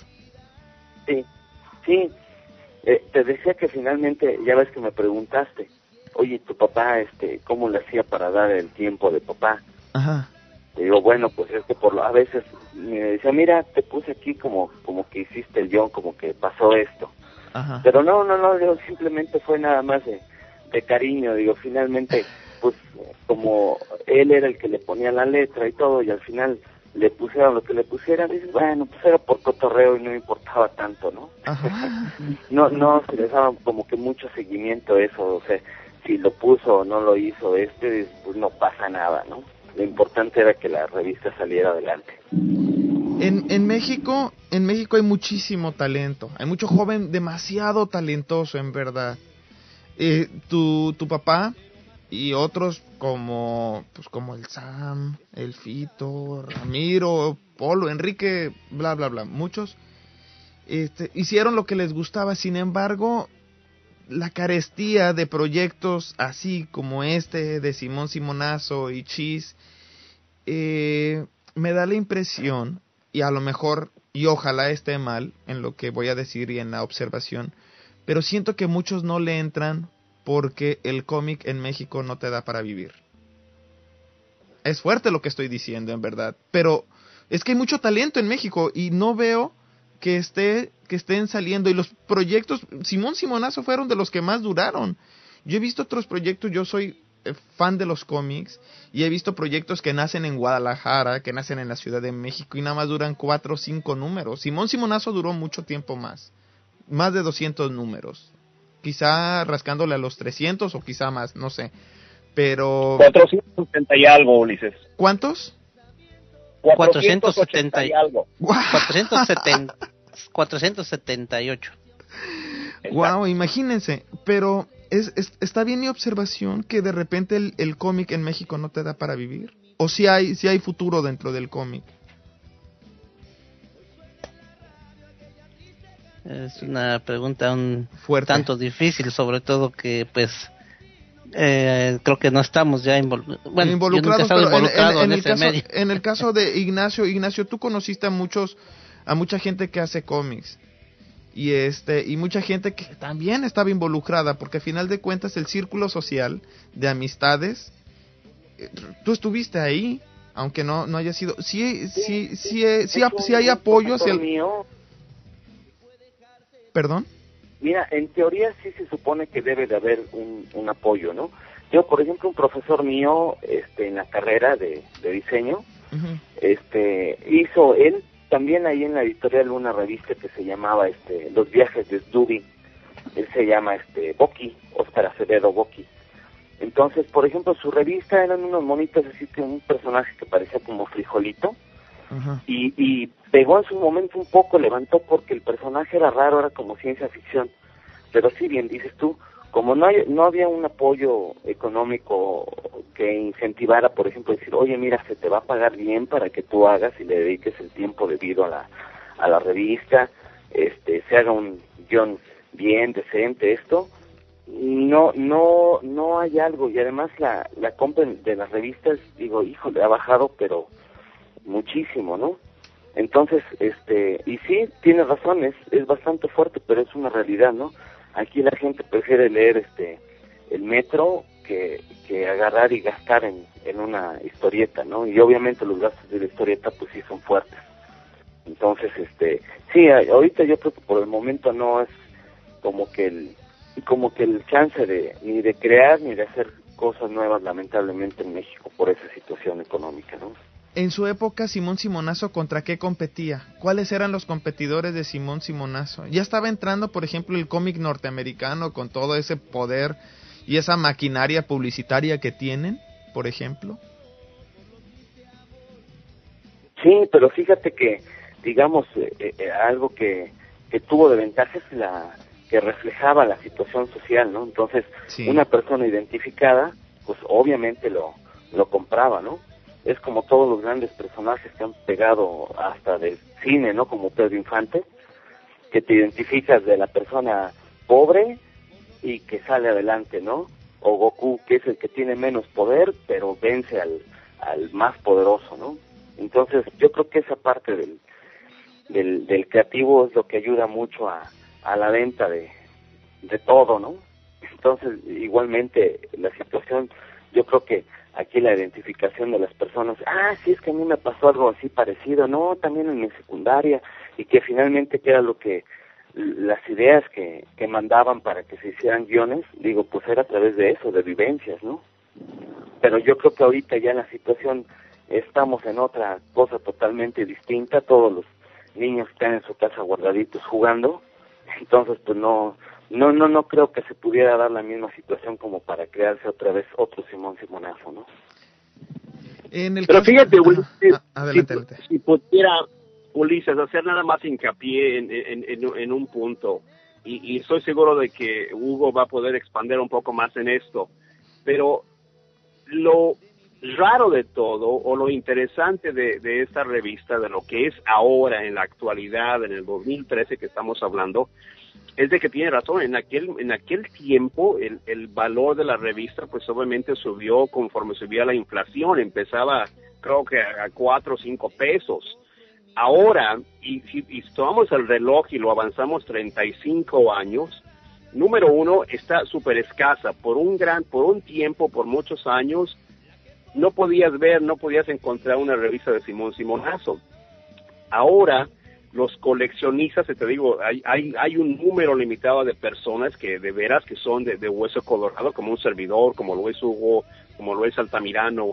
Sí. Te decía que finalmente, ya ves que me preguntaste, oye, tu papá, ¿cómo le hacía para dar el tiempo de papá? Ajá. Te digo, bueno, pues es que a veces me decía, mira, te puse aquí como que hiciste el guión, como que pasó esto. Ajá. Pero no, digo, simplemente fue nada más de cariño, digo, finalmente, pues, como él era el que le ponía la letra y todo, y al final le pusieron lo que le pusieran, dices, bueno, pues era por cotorreo y no me importaba tanto, ¿no? Ajá. no se les daba como que mucho seguimiento a eso, o sea, si lo puso o no lo hizo pues no pasa nada, ¿no? Lo importante era que la revista saliera adelante. En México hay muchísimo talento, hay mucho joven demasiado talentoso, en verdad. Tu papá y otros como el Sam, el Fito, Ramiro, Polo, Enrique, bla bla bla, muchos hicieron lo que les gustaba. Sin embargo, la carestía de proyectos así como de Simón Simonazo y Chis, me da la impresión, y a lo mejor, y ojalá esté mal en lo que voy a decir y en la observación, pero siento que muchos no le entran porque el cómic en México no te da para vivir. Es fuerte lo que estoy diciendo, en verdad, pero es que hay mucho talento en México y no veo que estén saliendo. Y los proyectos, Simón Simonazo fueron de los que más duraron. Yo he visto otros proyectos, yo soy fan de los cómics, y he visto proyectos que nacen en Guadalajara, que nacen en la Ciudad de México, y nada más duran 4 o 5 números. Simón Simonazo duró mucho tiempo más de 200 números. Quizá rascándole a los 300 o quizá más, no sé. Pero... 470 y algo, Ulises. ¿Cuántos? 470 y algo. 478. Wow, imagínense. Pero está bien mi observación que de repente el cómic en México no te da para vivir. ¿O si hay futuro dentro del cómic? Es una pregunta un fuerte, tanto difícil, sobre todo que pues creo que no estamos ya involucrados, pero en el caso de Ignacio, tú conociste a mucha gente que hace cómics, y mucha gente que también estaba involucrada, porque al final de cuentas el círculo social de amistades, tú estuviste ahí, aunque no haya sido, sí hay apoyo. ¿Perdón? Mira, en teoría sí se supone que debe de haber un apoyo, ¿no? Yo, por ejemplo, un profesor mío, en la carrera de diseño, hizo él también ahí en la editorial una revista que se llamaba Los viajes de Sdubby. Él se llama Boqui, Óscar Acevedo Boqui. Entonces, por ejemplo, su revista eran unos monitos así, que un personaje que parecía como frijolito. Uh-huh. Y pegó en su momento un poco, levantó porque el personaje era raro, era como ciencia ficción. Pero sí, bien dices tú, como no había un apoyo económico que incentivara, por ejemplo, decir, oye, mira, se te va a pagar bien para que tú hagas y le dediques el tiempo debido a la revista, se haga un guión bien, decente, no hay algo. Y además la compra de las revistas, digo, híjole, ha bajado, pero muchísimo, ¿no? Entonces, y sí, tienes razón, es bastante fuerte, pero es una realidad, ¿no? Aquí la gente prefiere leer el Metro que agarrar y gastar en una historieta, ¿no? Y obviamente los gastos de la historieta pues sí son fuertes. Entonces, sí, ahorita yo creo que por el momento no es como que el chance ni de crear ni de hacer cosas nuevas, lamentablemente, en México por esa situación económica, ¿no? En su época, Simón Simonazo, ¿contra qué competía? ¿Cuáles eran los competidores de Simón Simonazo? ¿Ya estaba entrando, por ejemplo, el cómic norteamericano con todo ese poder y esa maquinaria publicitaria que tienen, por ejemplo? Sí, pero fíjate que, digamos, algo que tuvo de ventaja es que reflejaba la situación social, ¿no? Entonces, sí, una persona identificada, pues obviamente lo compraba, ¿no? Es como todos los grandes personajes que han pegado hasta del cine, ¿no? Como Pedro Infante, que te identificas de la persona pobre y que sale adelante, ¿no? O Goku, que es el que tiene menos poder, pero vence al más poderoso, ¿no? Entonces, yo creo que esa parte del creativo es lo que ayuda mucho a la venta de todo, ¿no? Entonces, igualmente, la situación, yo creo que aquí la identificación de las personas, sí, es que a mí me pasó algo así parecido, no, también en mi secundaria, y que finalmente que era lo que, las ideas que mandaban para que se hicieran guiones, digo, pues era a través de eso, de vivencias, ¿no? Pero yo creo que ahorita ya en la situación estamos en otra cosa totalmente distinta, todos los niños están en su casa guardaditos jugando, entonces pues no creo que se pudiera dar la misma situación como para crearse otra vez otro Simón Simonazo, ¿no? Pero fíjate, Ulises, adelante. Si pudiera, Ulises, hacer nada más hincapié en un punto, y estoy seguro de que Hugo va a poder expandir un poco más en esto, pero lo raro de todo, o lo interesante de esta revista, de lo que es ahora, en la actualidad, en el 2013 que estamos hablando, es de que tiene razón. En aquel tiempo el valor de la revista pues obviamente subió conforme subía la inflación, empezaba creo que a 4 o 5 pesos. Ahora, y si tomamos el reloj y lo avanzamos 35 años, número uno, está súper escasa. Por un tiempo, por muchos años, no podías encontrar una revista de Simón Simonazo. Ahora, los coleccionistas, te digo, hay un número limitado de personas que de veras que son de hueso colorado, como un servidor, como lo es Hugo, como lo es Altamirano,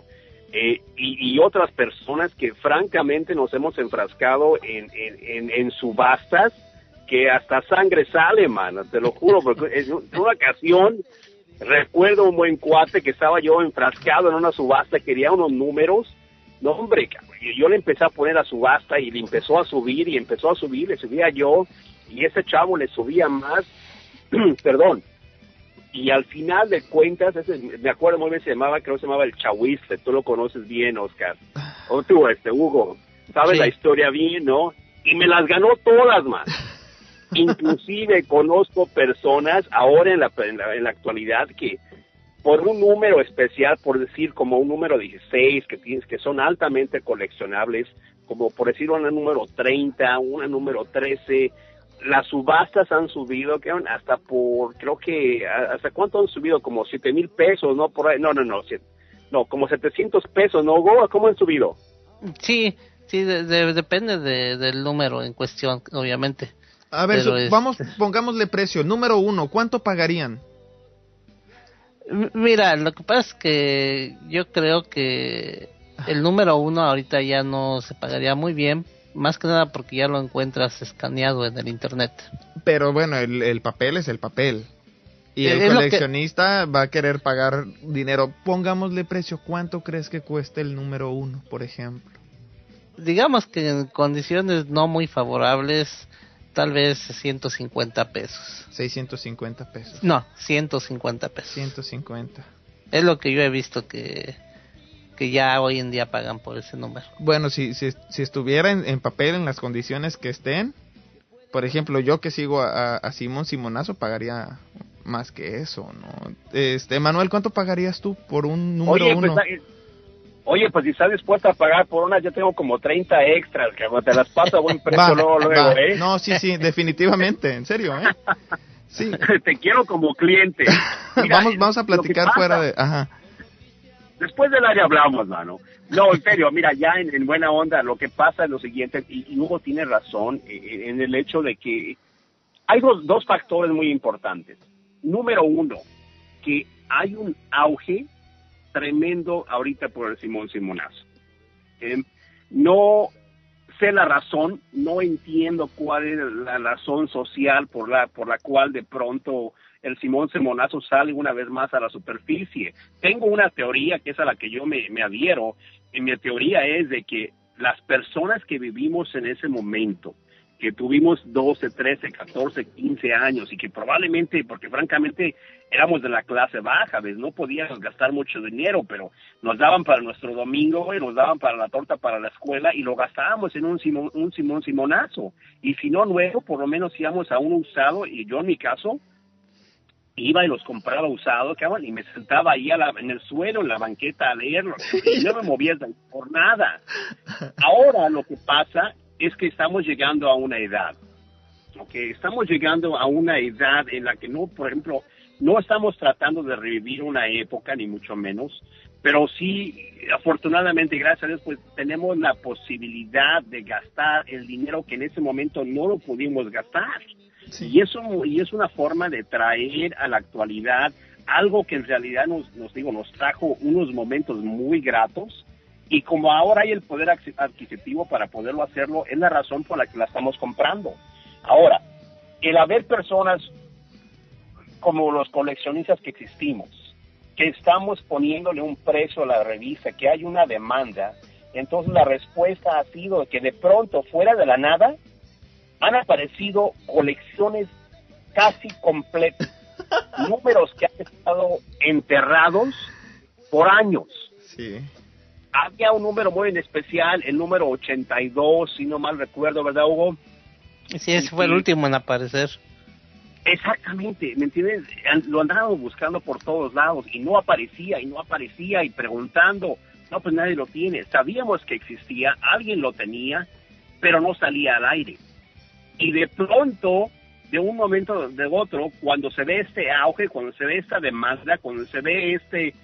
y otras personas que francamente nos hemos enfrascado en subastas que hasta sangre sale, man, te lo juro, porque en una ocasión recuerdo un buen cuate que estaba yo enfrascado en una subasta, quería unos números. No, hombre, yo le empecé a poner a subasta y le empezó a subir, le subía yo, y ese chavo le subía más, perdón, y al final de cuentas, me acuerdo muy bien, creo que se llamaba el Chahuiste, tú lo conoces bien, Oscar, o tú, Hugo, sabes sí, la historia bien, ¿no? Y me las ganó todas, man. Inclusive conozco personas ahora en la actualidad que por un número especial, por decir como un número 16 que son altamente coleccionables, como por decir una número 30, una número 13, las subastas han subido, que hasta por, creo que, ¿hasta cuánto han subido? Como 7,000 pesos, ¿no? Por ahí, no, como 700 pesos, ¿no, Hugo? ¿Cómo han subido? Sí, depende del número en cuestión, obviamente. A ver, pongámosle precio. Número 1, ¿cuánto pagarían? Mira, lo que pasa es que yo creo que el número 1 ahorita ya no se pagaría muy bien, más que nada porque ya lo encuentras escaneado en el internet. Pero bueno, el papel es el papel. Y el coleccionista va a querer pagar dinero. Pongámosle precio. ¿Cuánto crees que cueste el número 1, por ejemplo? Digamos que en condiciones no muy favorables, tal vez 150 pesos. 650 pesos. No, 150 pesos. 150. Es lo que yo he visto que ya hoy en día pagan por ese número. Bueno, si estuviera en papel en las condiciones que estén, por ejemplo, yo que sigo a Simón Simonazo pagaría más que eso, ¿no? Manuel, ¿cuánto pagarías tú por un número 1? Oye, pues si estás dispuesto a pagar por una, yo tengo como 30 extras, que te las paso a buen precio luego, ¿eh? No, sí, definitivamente, en serio, ¿eh? Sí. Te quiero como cliente. Mira, vamos a platicar fuera de... Ajá. Después del área hablamos, mano. No, en serio, mira, ya en buena onda, lo que pasa es lo siguiente, y Hugo tiene razón en el hecho de que hay dos factores muy importantes. Número 1, que hay un auge tremendo ahorita por el Simón Simonazo. No sé la razón, no entiendo cuál es la razón social por la cual de pronto el Simón Simonazo sale una vez más a la superficie. Tengo una teoría que es a la que yo me adhiero, y mi teoría es de que las personas que vivimos en ese momento, que tuvimos 12, 13, 14, 15 años y que probablemente, porque francamente éramos de la clase baja, ¿ves? No podíamos gastar mucho dinero, pero nos daban para nuestro domingo y nos daban para la torta para la escuela y lo gastábamos en un Simón Simonazo. Y si no nuevo, por lo menos íbamos a un usado, y yo en mi caso iba y los compraba usados, y me sentaba ahí en el suelo, en la banqueta a leerlos, y no me movía por nada. Ahora lo que pasa es que estamos llegando a una edad, estamos llegando a una edad en la que no, por ejemplo, no estamos tratando de revivir una época, ni mucho menos, pero sí, afortunadamente, gracias a Dios, pues tenemos la posibilidad de gastar el dinero que en ese momento no lo pudimos gastar. Sí. Y es una forma de traer a la actualidad algo que en realidad nos trajo unos momentos muy gratos, y como ahora hay el poder adquisitivo para poderlo hacerlo, es la razón por la que la estamos comprando. Ahora, el haber personas como los coleccionistas que existimos, que estamos poniéndole un precio a la revista, que hay una demanda, entonces la respuesta ha sido que de pronto, fuera de la nada, han aparecido colecciones casi completas, números que han estado enterrados por años. Sí. Había un número muy en especial, el número 82, si no mal recuerdo, ¿verdad, Hugo? Sí, ese fue el último en aparecer. Exactamente, ¿me entiendes? Lo andaban buscando por todos lados y no aparecía, y preguntando, no, pues nadie lo tiene. Sabíamos que existía, alguien lo tenía, pero no salía al aire. Y de pronto, de un momento de otro, cuando se ve este auge, cuando se ve esta demanda, cuando se ve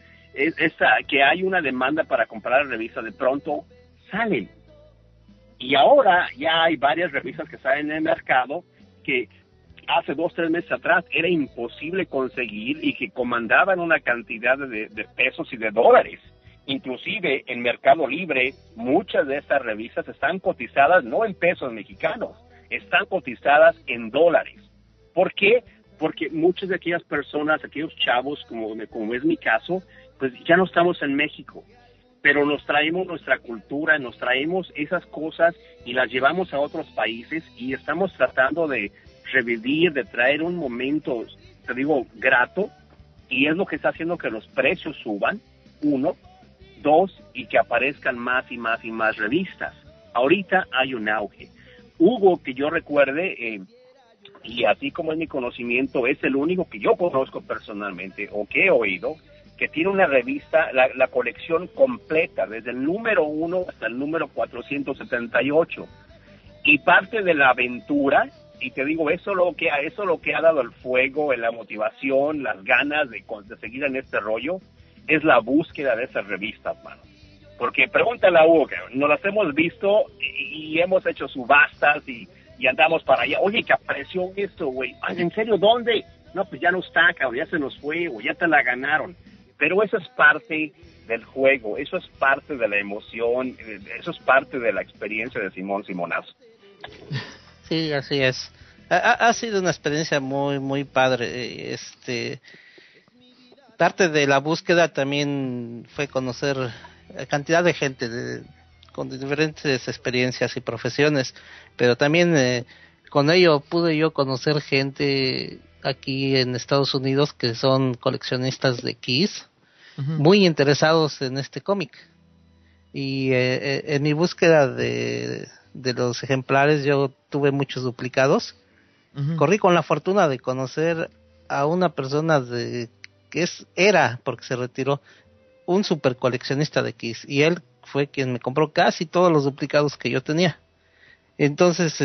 que hay una demanda para comprar revistas, de pronto salen. Y ahora ya hay varias revistas que salen en el mercado que hace 2-3 meses atrás era imposible conseguir y que comandaban una cantidad de pesos y de dólares. Inclusive en Mercado Libre muchas de estas revistas están cotizadas no en pesos mexicanos, están cotizadas en dólares. ¿Por qué? Porque muchas de aquellas personas, aquellos chavos, como es mi caso, pues ya no estamos en México, pero nos traemos nuestra cultura, nos traemos esas cosas y las llevamos a otros países y estamos tratando de revivir, de traer un momento, te digo, grato, y es lo que está haciendo que los precios suban, 1, 2, y que aparezcan más y más y más revistas. Ahorita hay un auge. Hugo, que yo recuerde, y así como es mi conocimiento, es el único que yo conozco personalmente o que he oído, que tiene una revista, la colección completa, desde el número 1 hasta el número 478. Y parte de la aventura Y te digo, eso lo que ha dado el fuego, la motivación, las ganas de seguir en este rollo, es la búsqueda de esas revistas, mano. Porque pregúntale a Hugo, que nos las hemos visto y hemos hecho subastas y andamos para allá. Oye, que apareció esto, güey. ¿En serio? ¿Dónde? No, pues ya no está, cabrón, ya se nos fue, o ya te la ganaron. Pero eso es parte del juego, eso es parte de la emoción, eso es parte de la experiencia de Simón Simonazo. Sí, así es. Ha sido una experiencia muy, muy padre. Parte de la búsqueda también fue conocer cantidad de gente con diferentes experiencias y profesiones, pero también con ello pude yo conocer gente aquí en Estados Unidos que son coleccionistas de Kiss, muy interesados en este cómic. Y en mi búsqueda de los ejemplares yo tuve muchos duplicados. Corrí con la fortuna de conocer a una persona era, porque se retiró, un super coleccionista de Kiss, y él fue quien me compró casi todos los duplicados que yo tenía. Entonces,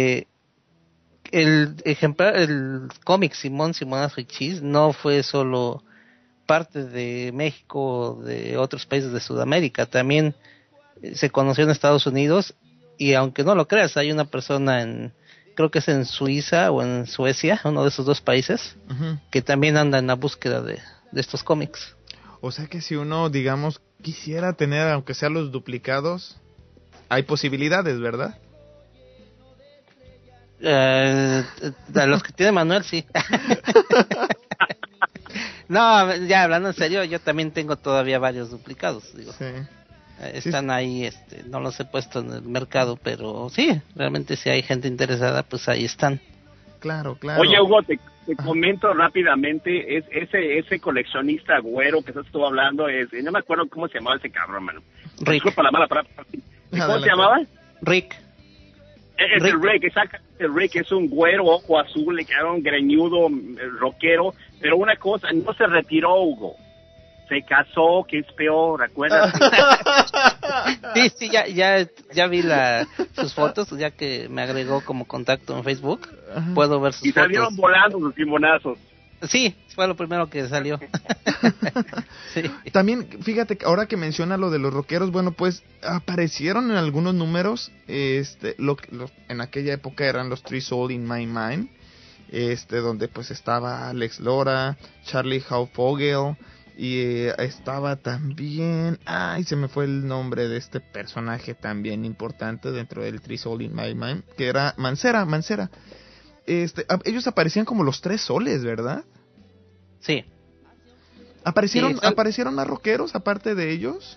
el cómic Simón Simonazo y Kiss no fue solo parte de México, de otros países de Sudamérica, también se conoció en Estados Unidos, y aunque no lo creas, hay una persona creo que es en Suiza o en Suecia, uno de esos dos países, que también anda en la búsqueda de estos cómics. O sea que si uno, digamos, quisiera tener, aunque sea los duplicados, hay posibilidades, ¿verdad? De los que tiene Manuel, sí. No, ya hablando en serio, yo también tengo todavía varios duplicados, digo. Sí. Están ahí, no los he puesto en el mercado, pero sí, realmente si hay gente interesada, pues ahí están. Claro. Oye, Hugo, te comento rápidamente, ese coleccionista güero que estás tú hablando, no me acuerdo cómo se llamaba ese cabrón, mano. Rick. Disculpa la mala palabra. ¿Cómo se llamaba? Rick. El Rick, exactamente. El Rick es un güero, ojo azul, le quedaron greñudo, rockero, pero una cosa, no se retiró, Hugo. Se casó, que es peor, ¿recuerdas? Sí, ya vi sus fotos, ya que me agregó como contacto en Facebook. Puedo ver sus fotos. Y salieron volando los simonazos. Sí, fue lo primero que salió. Sí. También, fíjate, ahora que menciona lo de los rockeros, bueno, pues aparecieron en algunos números, en aquella época eran los Three Soul in My Mind, donde pues estaba Alex Lora, Charlie Haufogel, y estaba también, se me fue el nombre de este personaje también importante dentro del Three Soul in My Mind, que era Mancera. Ellos aparecían como los tres soles, ¿verdad? Sí. ¿Aparecieron más rockeros aparte de ellos?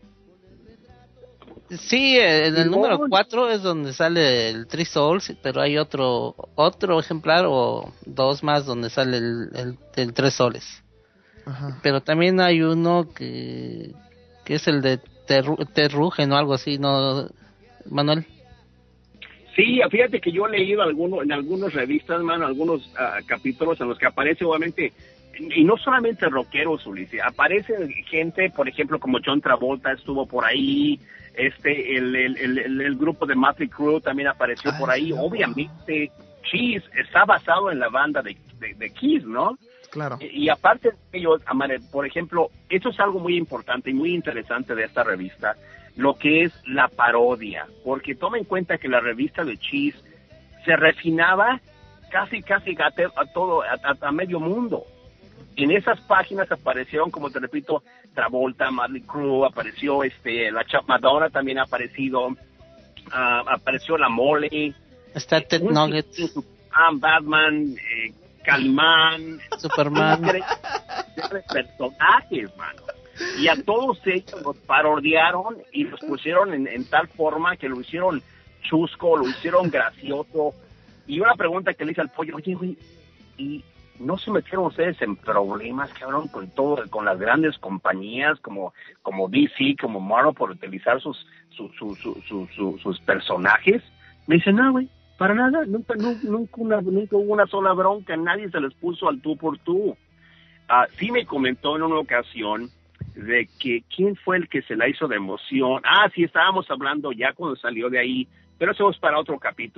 Sí, en el número 4 es donde sale el Three Souls, pero hay otro ejemplar o dos más donde sale el Tres Soles. Ajá. Pero también hay uno que es el de Terrugen o algo así, ¿no, Manuel? Sí, fíjate que yo he leído en algunas revistas, mano, algunos capítulos en los que aparece obviamente, y no solamente rockeros, Ulises, aparece gente, por ejemplo, como John Travolta estuvo por ahí, el grupo de Mötley Crüe también apareció por ahí. Sí, obviamente Kiss está basado en la banda de Kiss, ¿no? Claro. Y aparte de ello, por ejemplo, eso es algo muy importante y muy interesante de esta revista, lo que es la parodia, porque toma en cuenta que la revista de Kiss se refinaba casi a medio mundo. En esas páginas aparecieron, como te repito, Travolta, Mötley Crüe, apareció la Madonna también ha aparecido, apareció la Mole, está Ted Nuggets, Batman, Calimán, Superman, personajes, mano. Y a todos ellos los parodiaron y los pusieron en tal forma que lo hicieron chusco, lo hicieron gracioso. Y una pregunta que le hice al Pollo, oye, güey, ¿y no se metieron ustedes en problemas, cabrón, con las grandes compañías como DC, como Marvel, por utilizar sus personajes? Me dice, no, güey, para nada, nunca hubo una sola bronca, nadie se les puso al tú por tú. Sí me comentó en una ocasión de que quién fue el que se la hizo de emoción. Sí, estábamos hablando ya cuando salió de ahí, pero eso es para otro capítulo,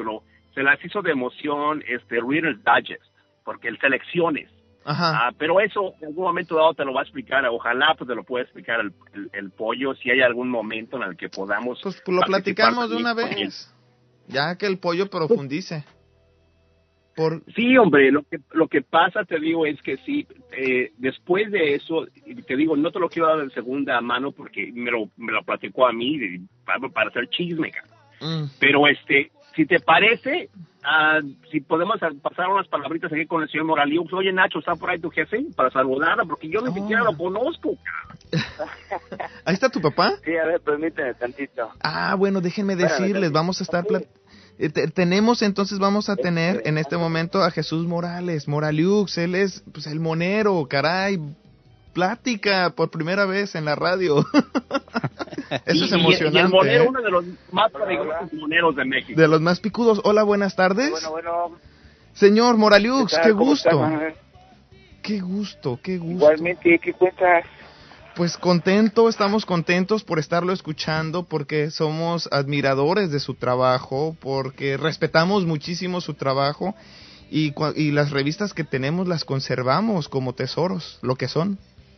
se las hizo de emoción Reader's Digest, porque el selecciones. Ajá. Pero eso en algún momento dado te lo va a explicar, ojalá pues te lo pueda explicar el pollo, si hay algún momento en el que podamos... Pues lo platicamos de una vez, ya que el pollo profundice. Sí, hombre, lo que pasa, te digo, es que sí, después de eso, te digo, no te lo quiero dar de segunda mano porque me lo platicó a mí para hacer chisme, pero si te parece, si podemos pasar unas palabritas aquí con el señor Moraliux. Oye, Nacho, ¿está por ahí tu jefe? Para saludarla, porque yo ni siquiera lo conozco. ¿Ahí está tu papá? Sí, a ver, permíteme tantito. Bueno, déjenme decirles, vamos a estar... vamos a tener en este momento a Jesús Moraliux, él es pues el monero, caray, plática por primera vez en la radio. Eso es emocionante. Y el monero, uno de los más peligrosos moneros de México. De los más picudos. Hola, buenas tardes. Bueno. Señor Moraliux, qué gusto. Qué gusto. Igualmente, ¿qué cuentas? Pues estamos contentos por estarlo escuchando, porque somos admiradores de su trabajo, porque respetamos muchísimo su trabajo y las revistas que tenemos las conservamos como tesoros, lo que son.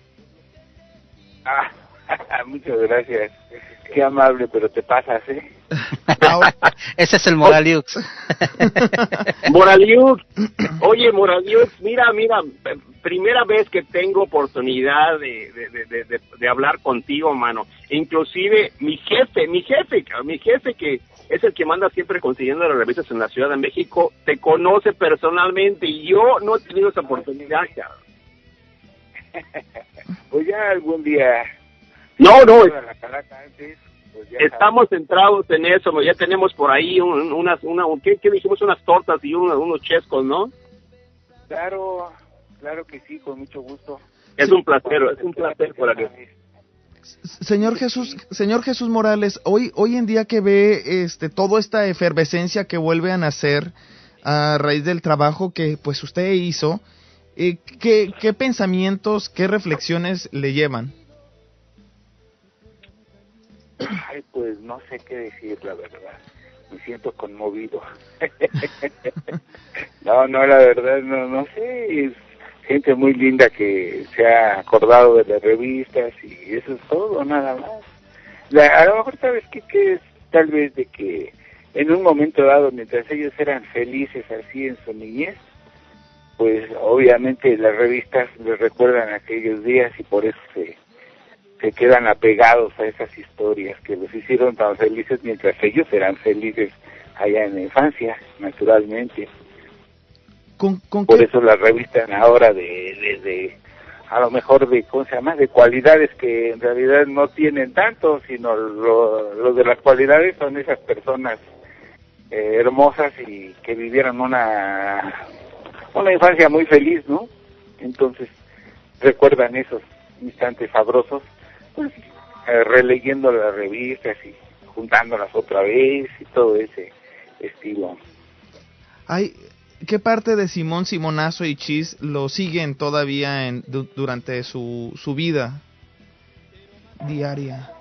Muchas gracias. Qué amable, pero te pasas, ¿eh? Ese es el Moraliux. Moraliux. Oye, Moraliux, mira, primera vez que tengo oportunidad de hablar contigo, mano. Inclusive mi jefe que es el que manda siempre consiguiendo las revistas en la Ciudad de México, te conoce personalmente y yo no he tenido esa oportunidad, cabrón. Pues ya algún día... No. Pues estamos centrados en eso, ya tenemos por ahí ¿qué dijimos? Unas tortas y unos chescos, ¿no? Claro que sí, con mucho gusto. Es un placer por aquí. Señor Jesús Morales, hoy en día que ve toda esta efervescencia que vuelve a nacer a raíz del trabajo que pues usted hizo, ¿qué pensamientos, qué reflexiones le llevan? Ay, pues no sé qué decir, la verdad. Me siento conmovido. No, la verdad, no sé. Es gente muy linda que se ha acordado de las revistas y eso es todo, nada más. A lo mejor, ¿sabes qué es? Tal vez de que en un momento dado, mientras ellos eran felices así en su niñez, pues obviamente las revistas les recuerdan aquellos días y por eso se quedan apegados a esas historias que los hicieron tan felices mientras ellos eran felices allá en la infancia, naturalmente. Por eso las revistas ahora de a lo mejor de cualidades que en realidad no tienen tanto, sino lo de las cualidades son esas personas hermosas y que vivieron una infancia muy feliz, ¿no? Entonces recuerdan esos instantes sabrosos, pues releyendo las revistas y juntándolas otra vez y todo ese estilo. ¿Qué parte de Simón Simonazo y Chis lo siguen todavía durante su vida diaria?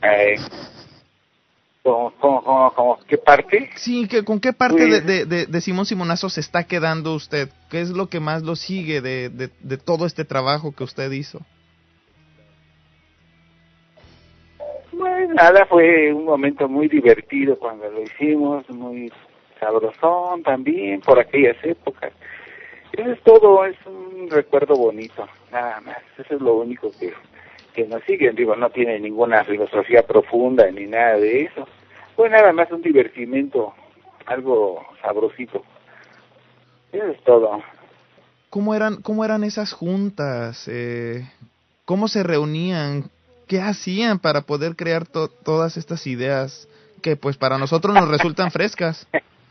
¿Cómo qué parte? Sí, ¿con qué parte de Simón Simonazo se está quedando usted? ¿Qué es lo que más lo sigue de todo este trabajo que usted hizo? Bueno, nada, fue un momento muy divertido cuando lo hicimos, muy sabrosón también por aquellas épocas. Eso es todo, es un recuerdo bonito, nada más. Eso es lo único que nos sigue. Digo, no tiene ninguna filosofía profunda ni nada de eso. Fue nada más un divertimento, algo sabrosito. Eso es todo. ¿Cómo eran esas juntas? ¿Cómo se reunían? ¿Qué hacían para poder crear todas estas ideas que pues para nosotros nos resultan frescas?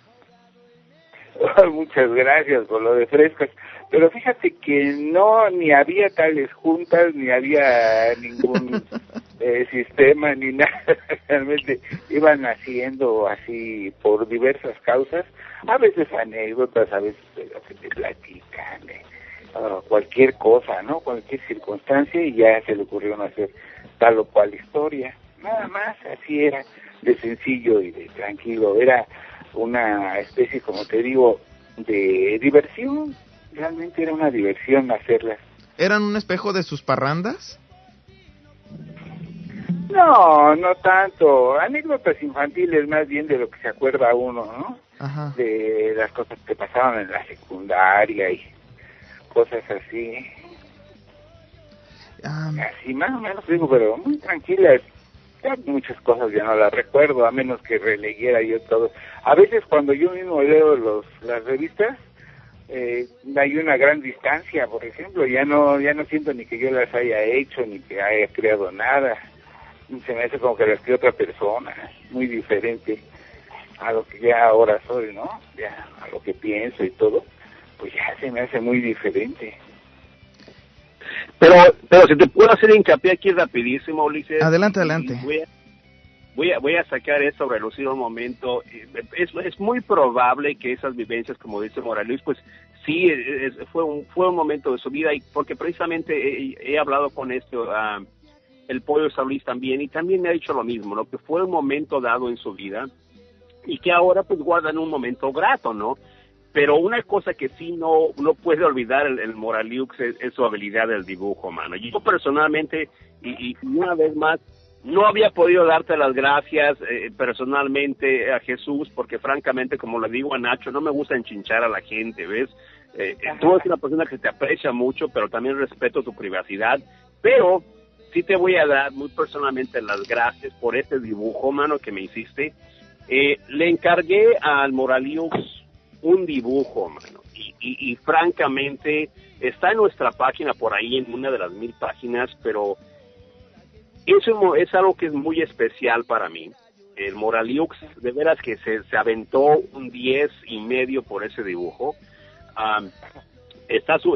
Muchas gracias por lo de frescas, pero fíjate que ni había tales juntas, ni había ningún sistema, ni nada. Realmente iban haciendo así por diversas causas, a veces anécdotas, a veces que te platican, cualquier cosa, ¿no? Cualquier circunstancia y ya se le ocurrió hacer tal o cual historia, nada más, así era, de sencillo y de tranquilo, era una especie, como te digo, de diversión. Realmente era una diversión hacerlas. ¿Eran un espejo de sus parrandas? No, no tanto. Anécdotas infantiles más bien de lo que se acuerda uno, ¿no? Ajá. De las cosas que pasaban en la secundaria y cosas así. Así más o menos digo, pero muy tranquilas. Ya muchas cosas ya no las recuerdo, a menos que releyera yo todo. A veces cuando yo mismo leo las revistas, hay una gran distancia, por ejemplo, ya no siento ni que yo las haya hecho, ni que haya creado nada. Se me hace como que las creó otra persona, muy diferente a lo que ya ahora soy, ¿no? Ya a lo que pienso y todo, pues ya se me hace muy diferente. Pero si te puedo hacer hincapié aquí rapidísimo, Ulises. Adelante. Voy a sacar esto a relucir un momento. Es muy probable que esas vivencias, como dice Moraliux, pues sí, fue un momento de su vida, y porque precisamente he hablado con el Pollo Solís también, y también me ha dicho lo mismo, ¿no? Que fue un momento dado en su vida y que ahora pues guardan un momento grato, ¿no? Pero una cosa que sí no puede olvidar el Moraliux es su habilidad del dibujo, mano. Yo personalmente, y una vez más, no había podido darte las gracias personalmente a Jesús, porque francamente, como le digo a Nacho, no me gusta enchinchar a la gente, ¿ves? Tú eres una persona que te aprecia mucho, pero también respeto tu privacidad, pero sí te voy a dar muy personalmente las gracias por este dibujo, mano, que me hiciste. Le encargué al Moraliux un dibujo, mano, y francamente está en nuestra página por ahí, en una de las 1000 páginas, pero eso es algo que es muy especial para mí. El Moraliux, de veras que se aventó un 10.5 por ese dibujo. Está su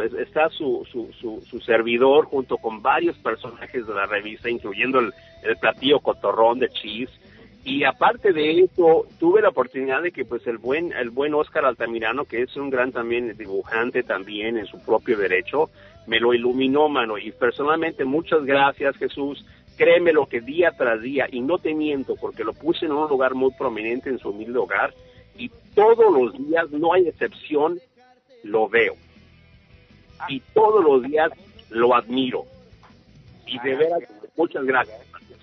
servidor junto con varios personajes de la revista, incluyendo el platillo cotorrón de Cheese. Y aparte de eso, tuve la oportunidad de que pues el buen Oscar Altamirano, que es un gran también dibujante también en su propio derecho, me lo iluminó, mano. Y personalmente muchas gracias, Jesús. Créeme lo que día tras día, y no te miento, porque lo puse en un lugar muy prominente en su humilde hogar, y todos los días, no hay excepción, lo veo. Y todos los días lo admiro. Y de veras, muchas gracias.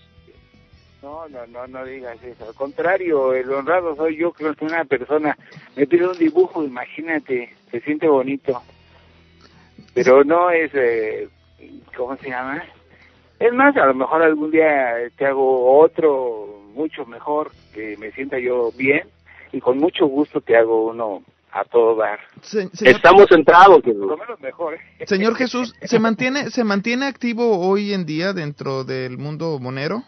No digas eso. Al contrario, el honrado soy yo. Creo que una persona me pide un dibujo, imagínate, se siente bonito. Pero no es, ¿cómo se llama? Es más, a lo mejor algún día te hago otro mucho mejor, que me sienta yo bien, y con mucho gusto te hago uno a todo dar. Estamos centrados. Por lo menos mejor, ¿eh? Señor Jesús, ¿se mantiene activo hoy en día dentro del mundo monero?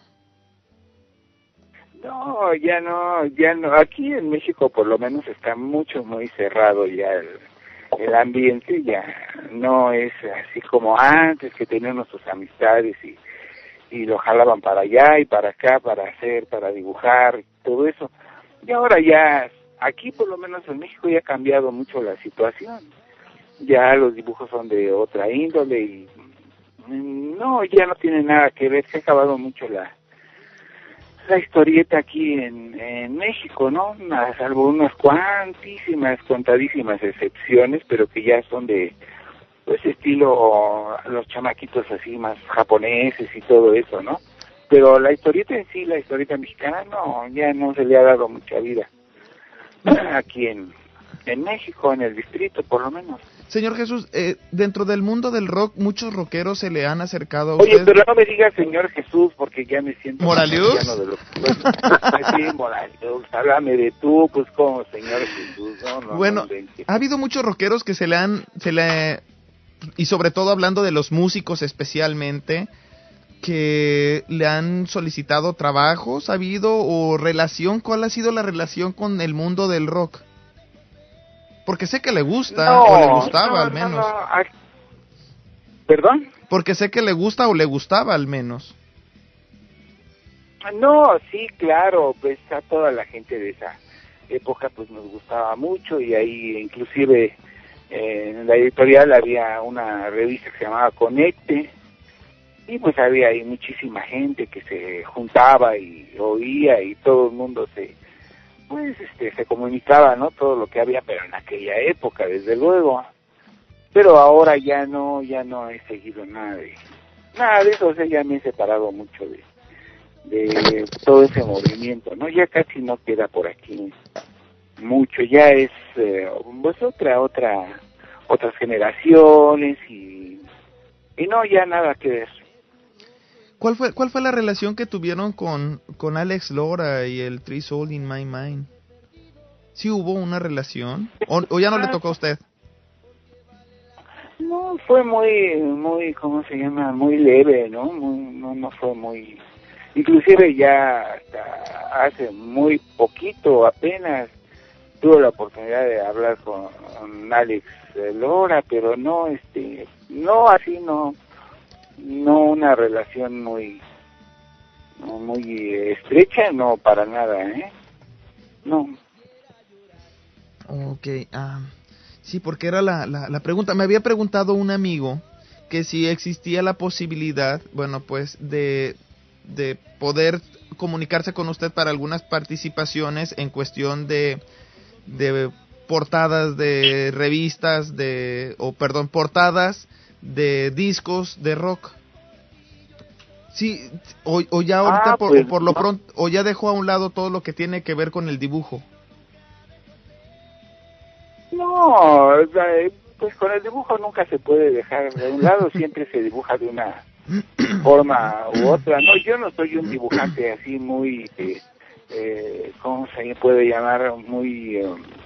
No, ya no. Aquí en México por lo menos está muy cerrado ya el ambiente, ya no es así como antes, que tenían nuestras amistades y lo jalaban para allá y para acá para hacer, para dibujar, todo eso. Y ahora ya, aquí por lo menos en México ya ha cambiado mucho la situación. Ya los dibujos son de otra índole y no, ya no tiene nada que ver, se ha acabado mucho la historieta aquí en México, ¿no? Salvo unas contadísimas excepciones, pero que ya son de pues estilo los chamaquitos así más japoneses y todo eso, ¿no? Pero la historieta en sí, la historieta mexicana, no, ya no se le ha dado mucha vida aquí en México, en el distrito por lo menos. Señor Jesús, dentro del mundo del rock, muchos rockeros se le han acercado a usted. Oye, pero no me digas Señor Jesús, porque ya me siento... ¿Moraliux? Sí, Moraliux, háblame de tú, pues como Señor Jesús. No, bueno, ha habido muchos rockeros que y sobre todo hablando de los músicos especialmente, que le han solicitado trabajos, ¿ha habido o relación? ¿Cuál ha sido la relación con el mundo del rock? Porque sé que le gusta, o le gustaba al menos. ¿Perdón? Porque sé que le gusta o le gustaba al menos. No, sí, claro, pues a toda la gente de esa época pues nos gustaba mucho, y ahí inclusive en la editorial había una revista que se llamaba Conecte, y pues había ahí muchísima gente que se juntaba y oía, y todo el mundo pues se comunicaba, ¿no? Todo lo que había, pero en aquella época, desde luego. Pero ahora ya no he seguido nada de eso, o sea, ya me he separado mucho de todo ese movimiento, ¿no? Ya casi no queda por aquí mucho, ya es pues otras generaciones y no, ya nada que ver. ¿Cuál fue la relación que tuvieron con Alex Lora y el Three Soul in My Mind? ¿Sí hubo una relación? ¿O ya no le tocó a usted? No, fue muy, ¿cómo se llama? Muy leve, ¿no? No fue muy... Inclusive ya hasta hace muy poquito, apenas, tuve la oportunidad de hablar con Alex Lora, pero no, no así, no una relación muy estrecha, no, para nada, no. Okay, sí, porque era la pregunta. Me había preguntado un amigo que si existía la posibilidad, bueno, pues de poder comunicarse con usted para algunas participaciones en cuestión de portadas de revistas, portadas de discos de rock. Sí, o ya ahorita por lo pronto, o ya dejó a un lado todo lo que tiene que ver con el dibujo. No, pues con el dibujo nunca se puede dejar de un lado, siempre se dibuja de una forma u otra. No, yo no soy un dibujante así muy, ¿cómo se puede llamar? Muy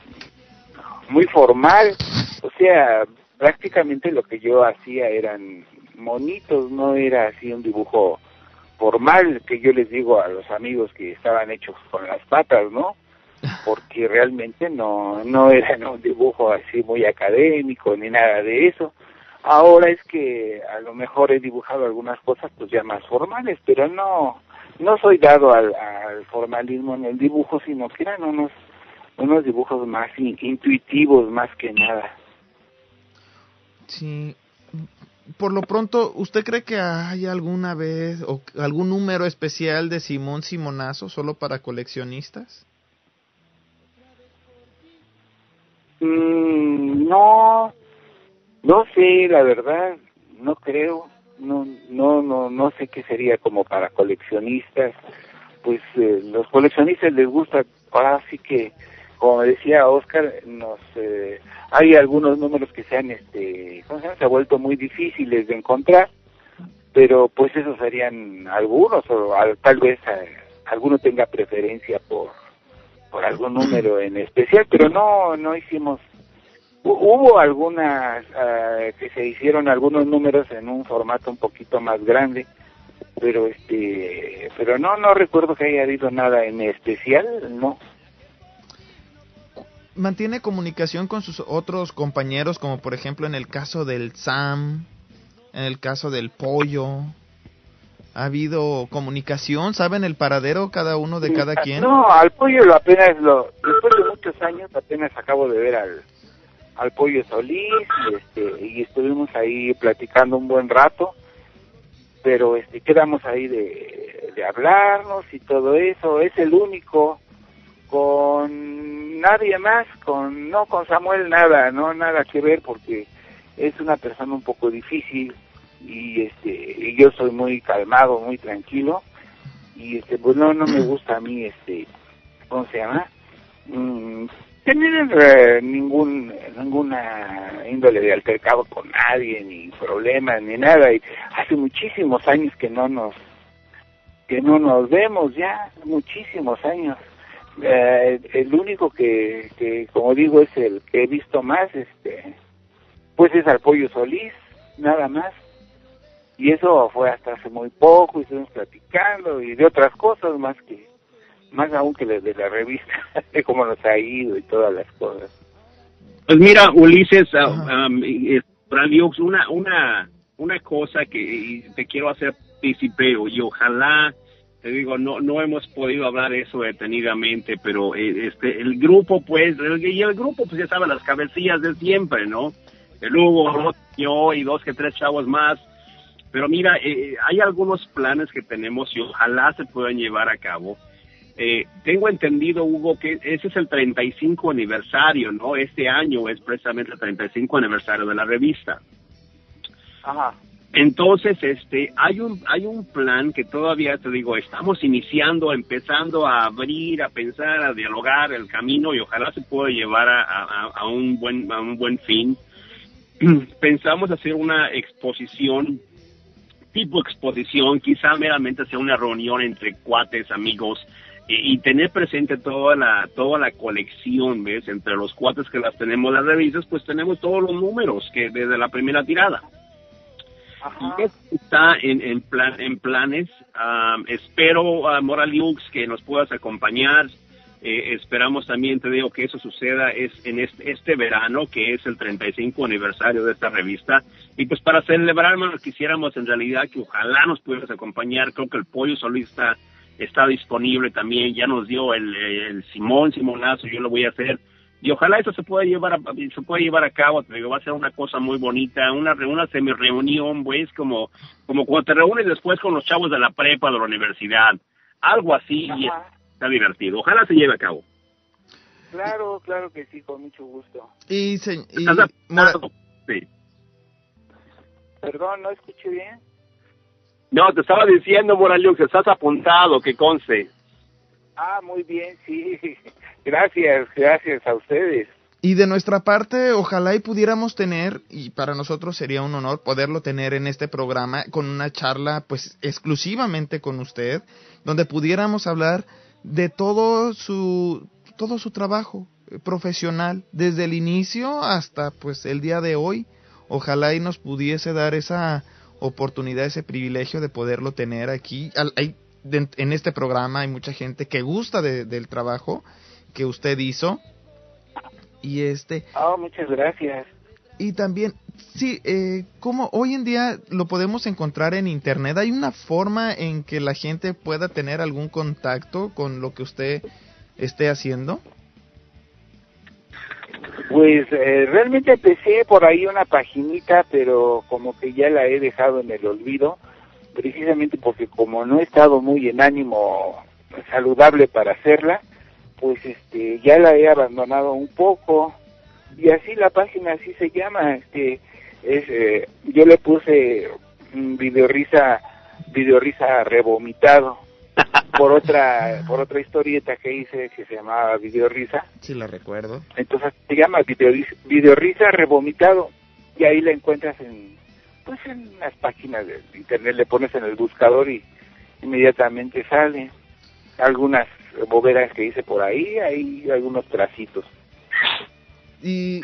formal. O sea, prácticamente lo que yo hacía eran monitos, no era así un dibujo formal, que yo les digo a los amigos que estaban hechos con las patas, ¿no? Porque realmente no era un dibujo así muy académico ni nada de eso. Ahora es que a lo mejor he dibujado algunas cosas pues ya más formales, pero no soy dado al formalismo en el dibujo, sino que eran unos dibujos más intuitivos más que nada. Sí. Por lo pronto, ¿usted cree que hay alguna vez o algún número especial de Simón Simonazo solo para coleccionistas? No sé, la verdad, no creo, no sé qué sería como para coleccionistas. Pues los coleccionistas les gusta, ahora sí que, como decía Oscar, hay algunos números que se ha vuelto muy difíciles de encontrar, pero pues esos serían algunos, o tal vez alguno tenga preferencia por algún número en especial, pero no hicimos. Hubo algunas que se hicieron algunos números en un formato un poquito más grande, pero no recuerdo que haya habido nada en especial, no. ¿Mantiene comunicación con sus otros compañeros, como por ejemplo en el caso del Sam, en el caso del Pollo? ¿Ha habido comunicación? ¿Saben el paradero cada uno de cada quien? No, al Pollo después de muchos años apenas acabo de ver al Pollo Solís, y estuvimos ahí platicando un buen rato, pero quedamos ahí de hablarnos y todo eso. Es el único, con nadie más, con Samuel nada que ver, porque es una persona un poco difícil y yo soy muy calmado, muy tranquilo, y pues no me gusta a mí ¿cómo se llama? Tener ninguna índole de altercado con nadie, ni problemas, ni nada. Y hace muchísimos años que no nos vemos, ya muchísimos años. El único que como digo es el que he visto más, pues es al Pollo Solís, nada más. Y eso fue hasta hace muy poco, y estuvimos platicando y de otras cosas más aún que de la revista, de cómo nos ha ido y todas las cosas. Pues mira, Ulises, Radio, una cosa que te quiero hacer partícipe, y ojalá, te digo, no hemos podido hablar eso detenidamente, pero el grupo, pues, ya saben, las cabecillas de siempre, ¿no? El Hugo, yo y 2 que 3 chavos más. Pero mira, hay algunos planes que tenemos y ojalá se puedan llevar a cabo. Tengo entendido, Hugo, que ese es el 35 aniversario, ¿no? Este año es precisamente el 35 aniversario de la revista. Ajá. Entonces, hay un plan que todavía, te digo, estamos empezando a abrir, a pensar, a dialogar el camino, y ojalá se pueda llevar a un buen fin. Pensamos hacer una exposición, quizá meramente sea una reunión entre cuates, amigos, y tener presente toda la colección, ¿ves? Entre los cuates que las tenemos las revistas, pues tenemos todos los números que desde la primera tirada. Ajá. Y está en planes. Espero, Moraliux, que nos puedas acompañar. Esperamos también, te digo, que eso suceda en este verano, que es el 35 aniversario de esta revista. Y pues para celebrar, hermano, quisiéramos en realidad que ojalá nos pudieras acompañar. Creo que el Pollo Solista está disponible también. Ya nos dio el Simonazo, yo lo voy a hacer. Y ojalá eso se pueda llevar a cabo. Te digo, va a ser una cosa muy bonita, una semi-reunión, pues, como cuando te reúnes después con los chavos de la prepa, de la universidad. Algo así. Ajá. Y está divertido. Ojalá se lleve a cabo. Claro que sí, con mucho gusto. ¿Estás apuntado? Sí. Perdón, ¿no escuché bien? No, te estaba diciendo, Moraliux, estás apuntado, que conste. Ah, muy bien, sí. Gracias a ustedes. Y de nuestra parte, ojalá y pudiéramos tener, y para nosotros sería un honor poderlo tener en este programa, con una charla pues exclusivamente con usted, donde pudiéramos hablar de todo su trabajo profesional, desde el inicio hasta pues el día de hoy. Ojalá y nos pudiese dar esa oportunidad, ese privilegio de poderlo tener aquí. En este programa hay mucha gente que gusta del trabajo que usted hizo. Y muchas gracias. Y también, sí, como hoy en día lo podemos encontrar en internet, ¿hay una forma en que la gente pueda tener algún contacto con lo que usted esté haciendo? Pues realmente empecé por ahí una paginita, pero como que ya la he dejado en el olvido, precisamente porque como no he estado muy en ánimo saludable para hacerla, pues ya la he abandonado un poco. Y así la página así se llama, yo le puse Videorisa Revomitado por otra historieta que hice que se llamaba Videorisa. Sí, la recuerdo. Entonces se llama Videorisa Revomitado, y ahí la encuentras en las páginas de internet, le pones en el buscador y inmediatamente sale. Algunas boberas que hice por ahí, hay algunos tracitos. Y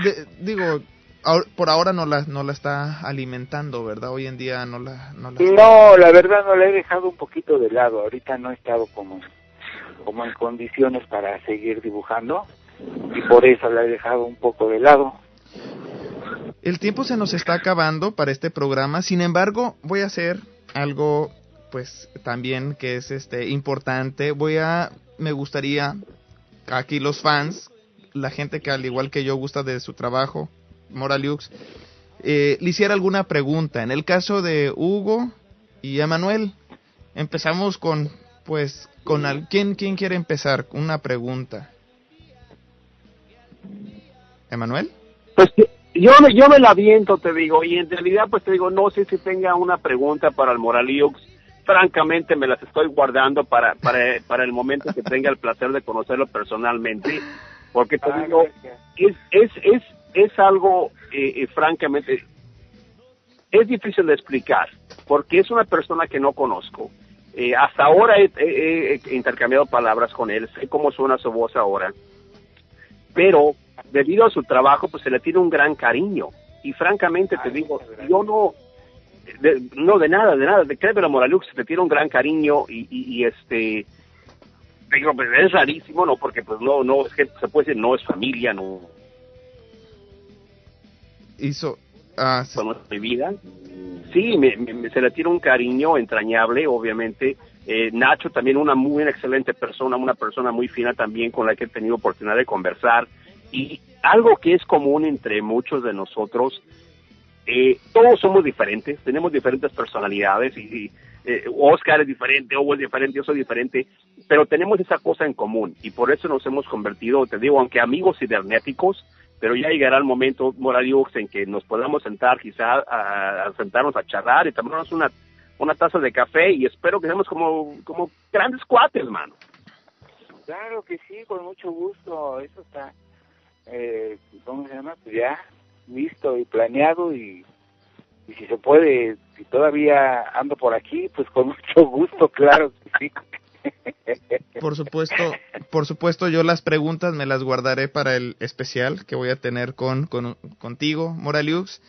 por ahora no la está alimentando, ¿verdad? Hoy en día no la No, la verdad no la he dejado un poquito de lado. Ahorita no he estado como en condiciones para seguir dibujando, y por eso la he dejado un poco de lado. El tiempo se nos está acabando para este programa. Sin embargo, voy a hacer algo pues también que es importante. Me gustaría aquí los fans, la gente que al igual que yo gusta de su trabajo, Moraliux, le hiciera alguna pregunta. En el caso de Hugo y Emanuel, empezamos con ¿quién quiere empezar? Una pregunta. ¿Emanuel? Pues yo me la aviento, te digo, y en realidad pues te digo, no sé si tenga una pregunta para el Moraliux. Francamente me las estoy guardando para el momento que tenga el placer de conocerlo personalmente, porque te digo, es algo francamente es difícil de explicar, porque es una persona que no conozco. Hasta ahora he intercambiado palabras con él, sé cómo suena su voz ahora, pero debido a su trabajo pues se le tiene un gran cariño, y francamente te digo, yo de nada, créeme, Moraliux, se le tiene un gran cariño, y digo, pues es rarísimo, ¿no? Porque pues no es que se puede decir, no es familia, no hizo mi vida. Sí, se le tiene un cariño entrañable, obviamente. Nacho también una muy excelente persona, una persona muy fina también, con la que he tenido oportunidad de conversar. Y algo que es común entre muchos de nosotros, todos somos diferentes, tenemos diferentes personalidades, y Oscar es diferente, Hugo es diferente, yo soy diferente, pero tenemos esa cosa en común y por eso nos hemos convertido, te digo, aunque amigos cibernéticos, pero ya llegará el momento, Moraliux, en que nos podamos sentar quizá a sentarnos a charlar y tomarnos una taza de café y espero que seamos como grandes cuates, mano. Claro que sí, con mucho gusto. Eso está, ¿cómo se llama? Pues ya listo y planeado y si se puede, si todavía ando por aquí, pues con mucho gusto, claro que sí. Por supuesto, yo las preguntas me las guardaré para el especial que voy a tener contigo, Moraliux.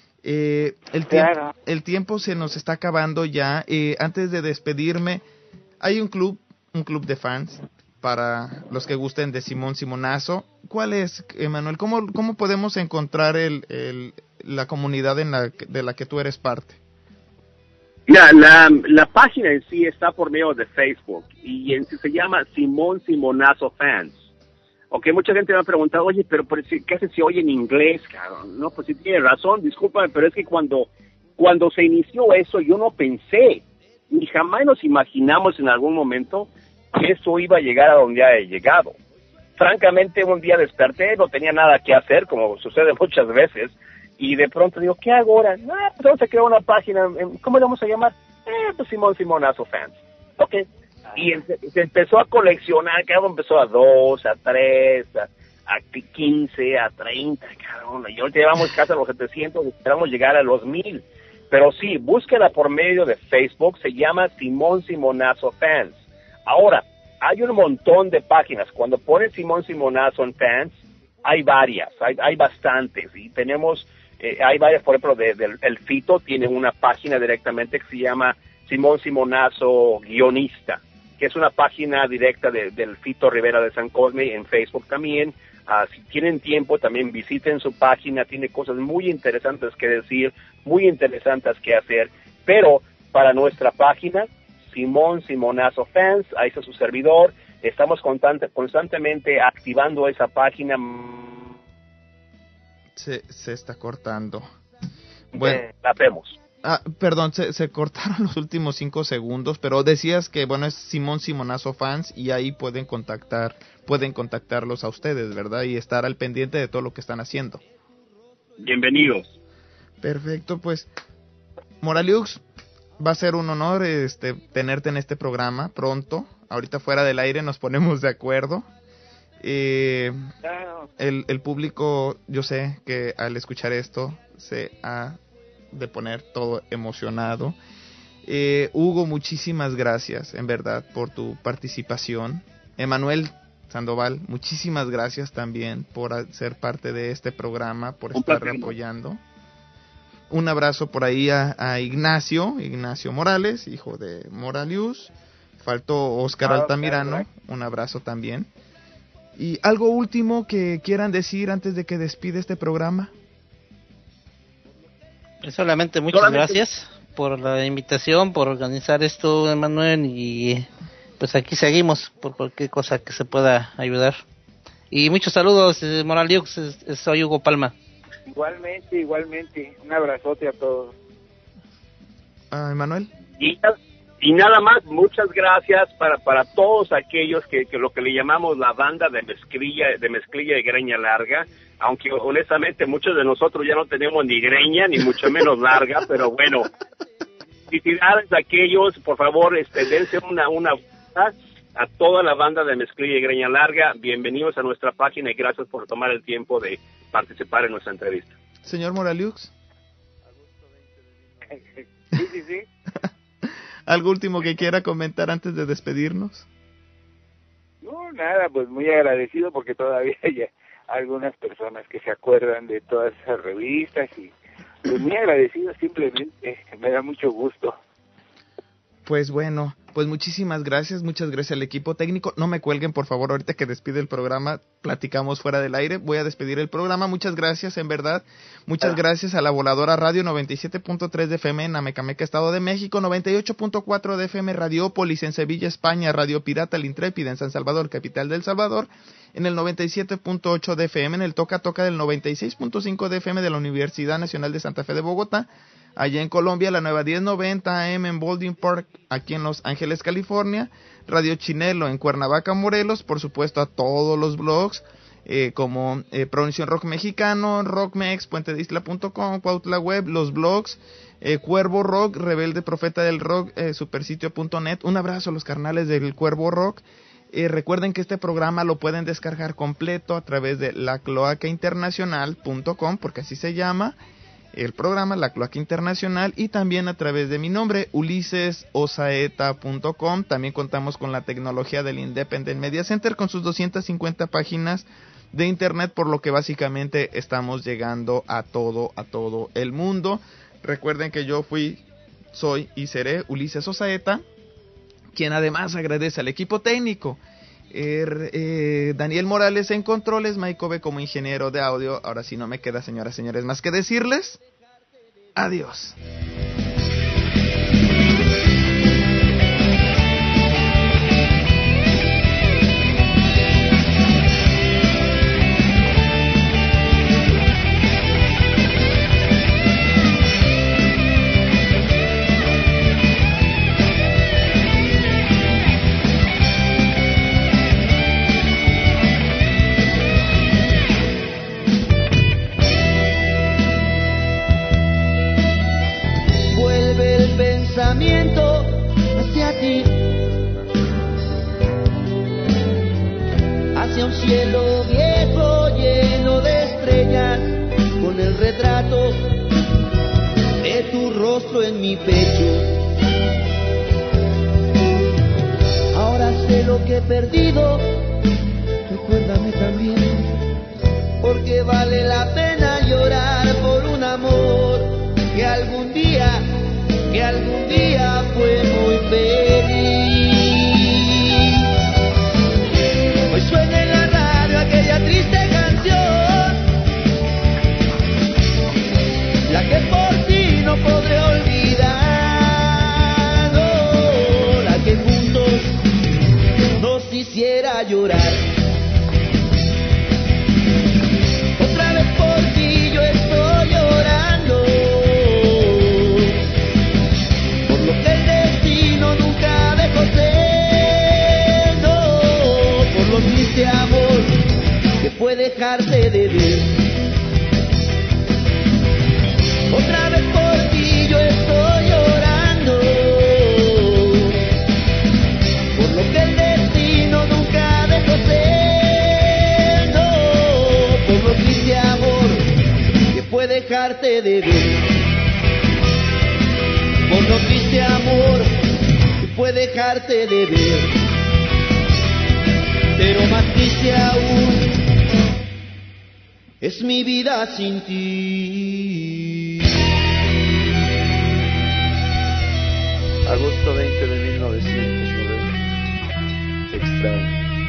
El tiempo se nos está acabando ya. Antes de despedirme, hay un club de fans para los que gusten de Simón Simonazo. ¿Cuál es, Emanuel? ¿Cómo podemos encontrar la comunidad de la que tú eres parte? Mira, la página en sí está por medio de Facebook y se llama Simón Simonazo Fans. Ok, mucha gente me ha preguntado, oye, pero ¿qué hace si oye en inglés, cabrón? No, pues sí tiene razón, discúlpame, pero es que cuando se inició eso yo no pensé, ni jamás nos imaginamos en algún momento que eso iba a llegar a donde ha llegado. Francamente, un día desperté, no tenía nada que hacer, como sucede muchas veces, y de pronto digo, ¿qué hago ahora? Pues vamos a crear una página, ¿cómo le vamos a llamar? Pues Simón Simonazo Fans. Ok. Y se empezó a coleccionar, cada uno empezó a 2, a 3, a 15, a 30, cabrón. Y ahorita llevamos casi a los 700, esperamos llegar a los 1000. Pero sí, búsquela por medio de Facebook, se llama Simón Simonazo Fans. Ahora, hay un montón de páginas. Cuando pones Simón Simonazo en Fans, hay varias, hay bastantes. Y tenemos, hay varias, por ejemplo, el Fito tiene una página directamente que se llama Simón Simonazo Guionista, que es una página directa del Fito Rivera de San Cosme en Facebook también. Si tienen tiempo, también visiten su página, tiene cosas muy interesantes que decir, muy interesantes que hacer, pero para nuestra página, Simón Simonazo Fans, ahí está su servidor, estamos constantemente activando esa página. Se está cortando. Bueno, la vemos. Perdón, se cortaron los últimos 5 segundos, pero decías que, bueno, es Simón Simonazo Fans y ahí pueden contactarlos a ustedes, ¿verdad? Y estar al pendiente de todo lo que están haciendo. Bienvenidos. Perfecto, pues, Moraliux, va a ser un honor tenerte en este programa pronto. Ahorita fuera del aire nos ponemos de acuerdo. El público, yo sé que al escuchar esto se ha de poner todo emocionado. Hugo, muchísimas gracias en verdad por tu participación. Emanuel Sandoval, muchísimas gracias también por ser parte de este programa, por estar apoyando. Un abrazo por ahí a Ignacio Morales, hijo de Moraliux. Faltó Oscar Altamirano, un abrazo también. ¿Y algo último que quieran decir antes de que despide este programa? Solamente muchas gracias por la invitación, por organizar esto, Emanuel, y pues aquí seguimos por cualquier cosa que se pueda ayudar. Y muchos saludos, Moraliux, soy Hugo Palma. Igualmente, un abrazote a todos. Emanuel. Y nada más, muchas gracias para todos aquellos que lo que le llamamos la banda de mezclilla y greña larga, aunque honestamente muchos de nosotros ya no tenemos ni greña ni mucho menos larga, pero bueno, felicidades a aquellos, por favor, dense una a toda la banda de mezclilla y greña larga. Bienvenidos a nuestra página y gracias por tomar el tiempo de participar en nuestra entrevista. Señor Moraliux. Sí. ¿Algo último que quiera comentar antes de despedirnos? No, nada, pues muy agradecido porque todavía hay algunas personas que se acuerdan de todas esas revistas y pues muy agradecido, simplemente me da mucho gusto. Pues bueno, pues muchísimas gracias, muchas gracias al equipo técnico. No me cuelguen, por favor, ahorita que despide el programa, platicamos fuera del aire. Voy a despedir el programa. Muchas gracias, en verdad. Muchas gracias a la Voladora Radio 97.3 de FM en Amecameca, Estado de México, 98.4 de FM Radiópolis en Sevilla, España, Radio Pirata El Intrépida en San Salvador, capital del Salvador, en el 97.8 de FM, en el Toca Toca del 96.5 de FM de la Universidad Nacional de Santa Fe de Bogotá, allá en Colombia, la nueva 1090 AM en Baldwin Park, aquí en Los Ángeles, California, Radio Chinelo en Cuernavaca, Morelos, por supuesto a todos los blogs, como Pronunciación Rock Mexicano, Rockmex, puentedisla.com, Cuautla Web, los blogs, Cuervo Rock, Rebelde Profeta del Rock, supersitio.net. Un abrazo a los carnales del Cuervo Rock. Recuerden que este programa lo pueden descargar completo a través de lacloacainternacional.com, porque así se llama el programa, La Cloaca Internacional, y también a través de mi nombre, ulisesosaeta.com. También contamos con la tecnología del Independent Media Center con sus 250 páginas de internet, por lo que básicamente estamos llegando a todo el mundo. Recuerden que yo soy y seré Ulises Osaeta, quien además agradece al equipo técnico, Daniel Morales en controles, Mike Ove como ingeniero de audio. Ahora sí no me queda, señoras y señores, más que decirles adiós. Hacia ti, hacia un cielo viejo lleno de estrellas, con el retrato de tu rostro en mi pecho. Ahora sé lo que he perdido, recuérdame también, porque vale la pena llorar por un amor que algún día fue muy feliz. Hoy suena en la radio aquella triste canción, la que por ti no podré olvidar, oh, la que juntos nos hiciera llorar. Otra vez por ti yo estoy llorando, de amor que fue dejarte de ver. Otra vez por ti yo estoy llorando, por lo que el destino nunca dejó ser, no, por lo triste amor que fue dejarte de ver, por lo triste amor que fue dejarte de ver. Pero más triste aún es mi vida sin ti. Agosto 20 de 1990. Te extraño.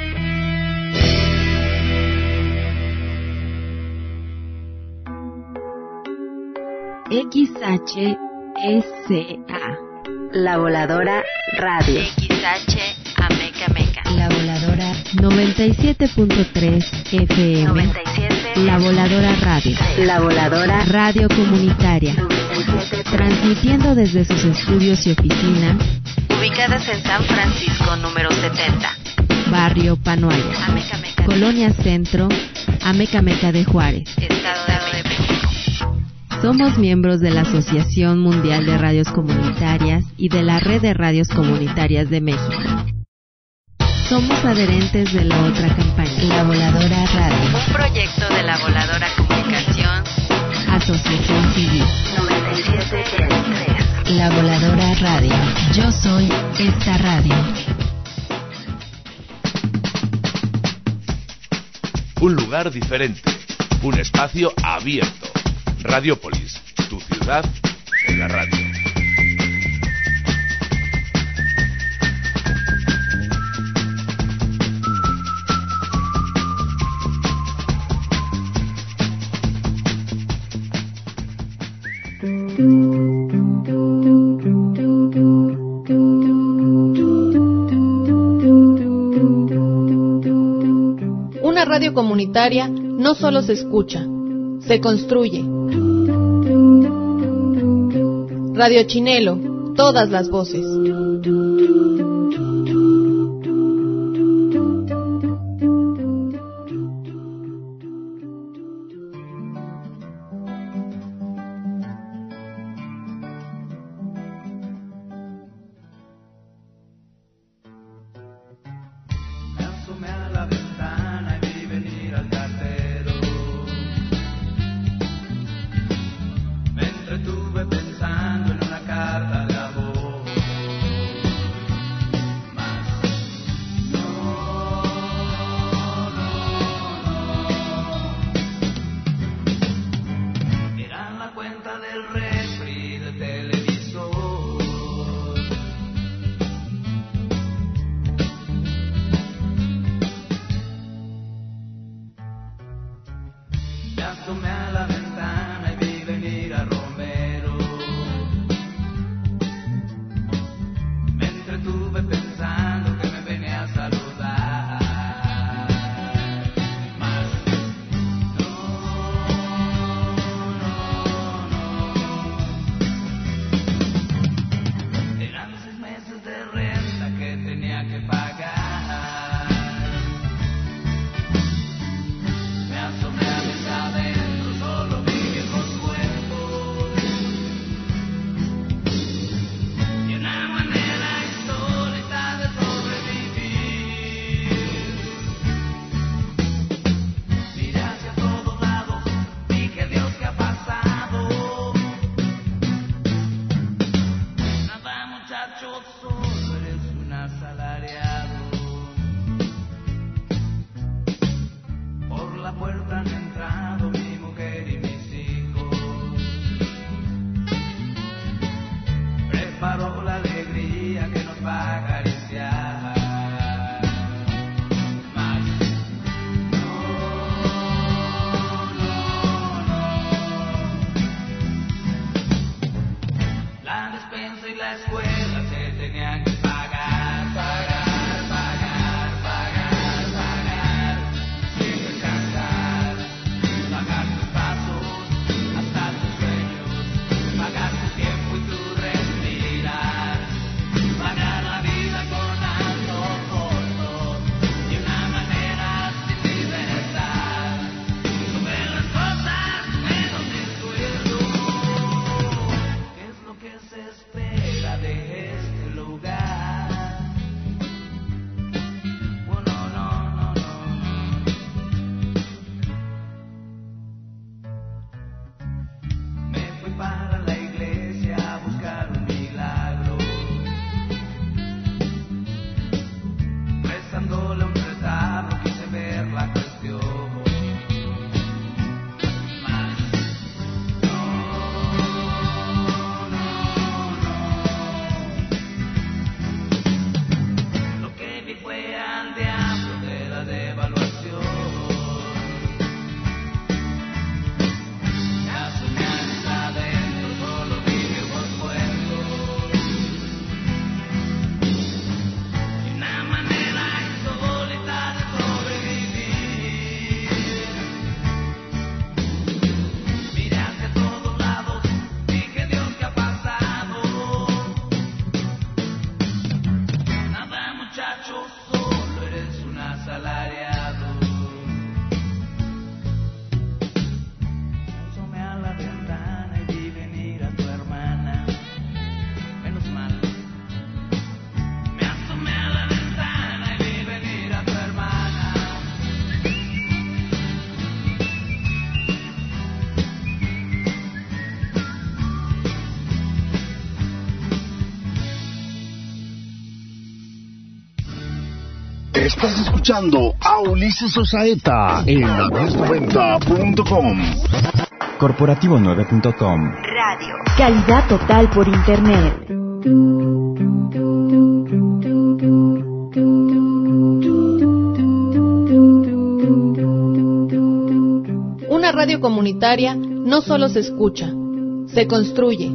XHSA, La Voladora Radio. XH Ameca Meca. La Voladora 97.3 FM. 97. La Voladora Radio. La Voladora Radio Comunitaria. Transmitiendo desde sus estudios y oficinas, ubicadas en San Francisco número 70, Barrio Panoaya, Ameca Meca, Colonia Centro, Ameca Meca de Juárez, Estado de México. Somos miembros de la Asociación Mundial de Radios Comunitarias y de la Red de Radios Comunitarias de México. Somos adherentes de la otra campaña, La Voladora Radio, un proyecto de La Voladora Comunicación, Asociación Civil 97.3. La Voladora Radio. Yo soy esta radio. Un lugar diferente, un espacio abierto. Radiopolis, tu ciudad en la radio. Una radio comunitaria no solo se escucha, se construye. Radio Chinelo, todas las voces. Estás escuchando a Ulises Osaeta en 1090.com. Corporativo9.com. Radio. Calidad total por internet. Una radio comunitaria no solo se escucha, se construye.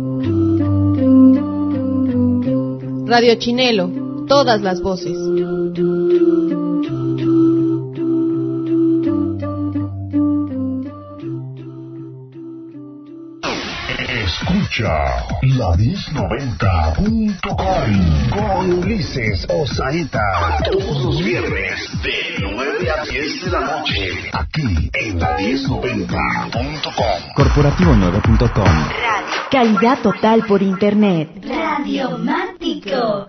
Radio Chinelo, todas las voces. Escucha la 1090.com con Ulises Osaeta. Todos los viernes de 9 a 10 de la noche. Aquí en la 1090.com. Corporativo9.com. Radio. Calidad total por internet. Radiomático.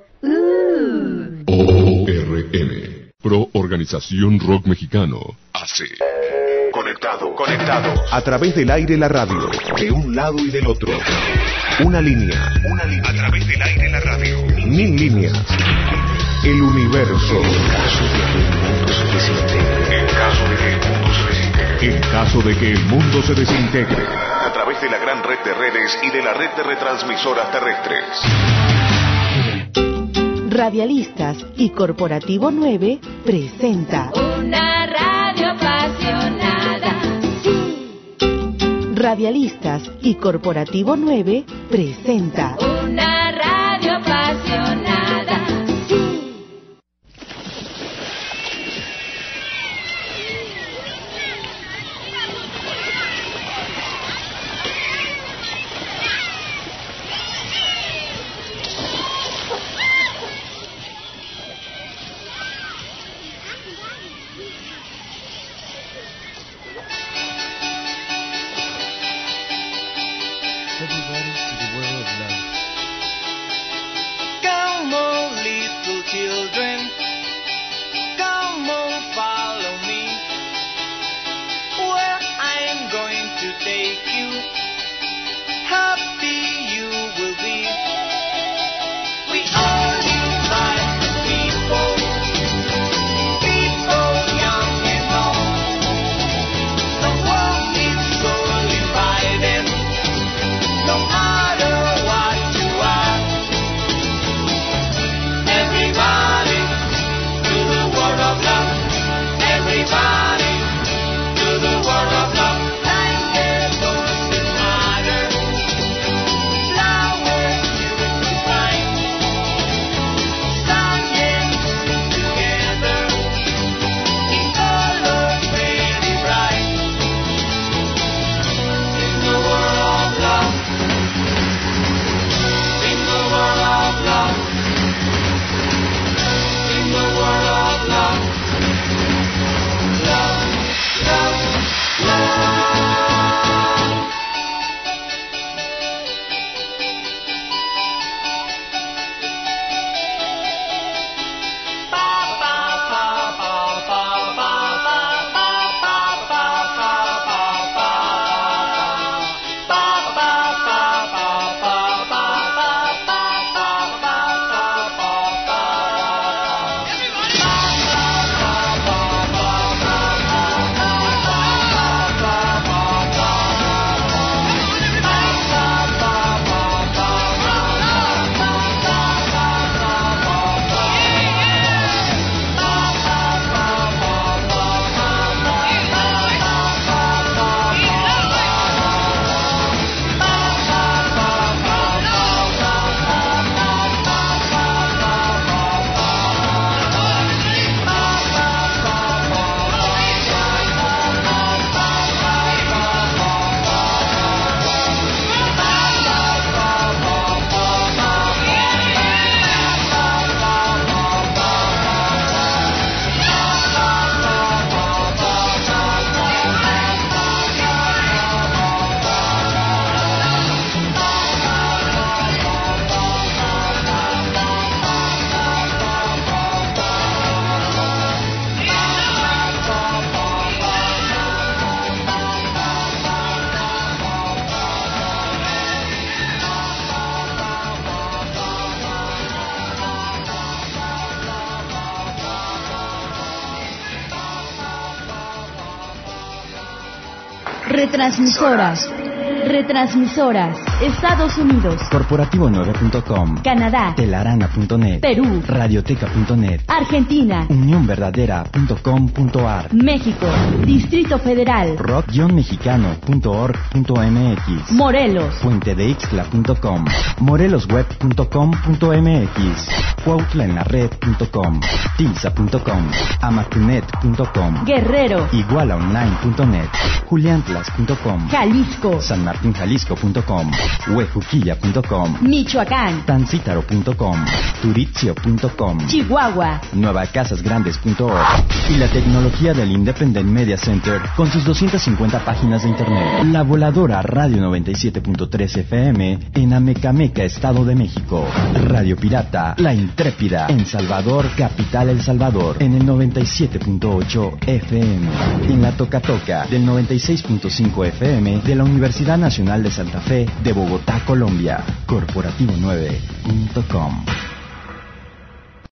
ORM. Pro Organización Rock Mexicano. AC. Conectado. A través del aire la radio. De un lado y del otro. Una línea. A través del aire la radio. 1000 líneas. El universo. En caso de que el mundo se desintegre. A través de la gran red de redes y de la red de retransmisoras terrestres. Radialistas y Corporativo 9 presenta Una radio apasionada. Radialistas y Corporativo 9 presenta Una radio apasionada. Everybody to the world of love. Come on, little children. Come on, follow me. Where I'm going to take you. Happy you will be. We are united people. People young and old. The world is so divided. No matter what you are, everybody to the world of love. Everybody to the world of love. Like the doesn't matter. Flowers you will find, singing together in colors very bright. In the world of love. In the world of love. In the world of love. Love, love, love. Retransmisoras. Estados Unidos. Corporativo9.com. Canadá. Telarana.net. Perú. Radioteca.net. Argentina. Unionverdadera.com.ar. México. Distrito Federal. rock-mexicano.org.mx. Morelos. puentedeixtla.com. morelosweb.com.mx. cuautlaenlared.com. tilsa.com. amatunet.com. Guerrero. igualaonline.net. juliantlas.com. Jalisco. sanmartinjalisco.com. Huejuquilla.com, Michoacán, Tancítaro.com, Turizio.com, Chihuahua, Nuevacasasgrandes.org y la tecnología del Independent Media Center con sus 250 páginas de internet. La Voladora Radio 97.3 FM en Amecameca, Estado de México. Radio Pirata, La Intrépida en Salvador, capital El Salvador, en el 97.8 FM. En la Toca del 96.5 FM de la Universidad Nacional de Santa Fe de Bogotá, Colombia. Corporativo9.com.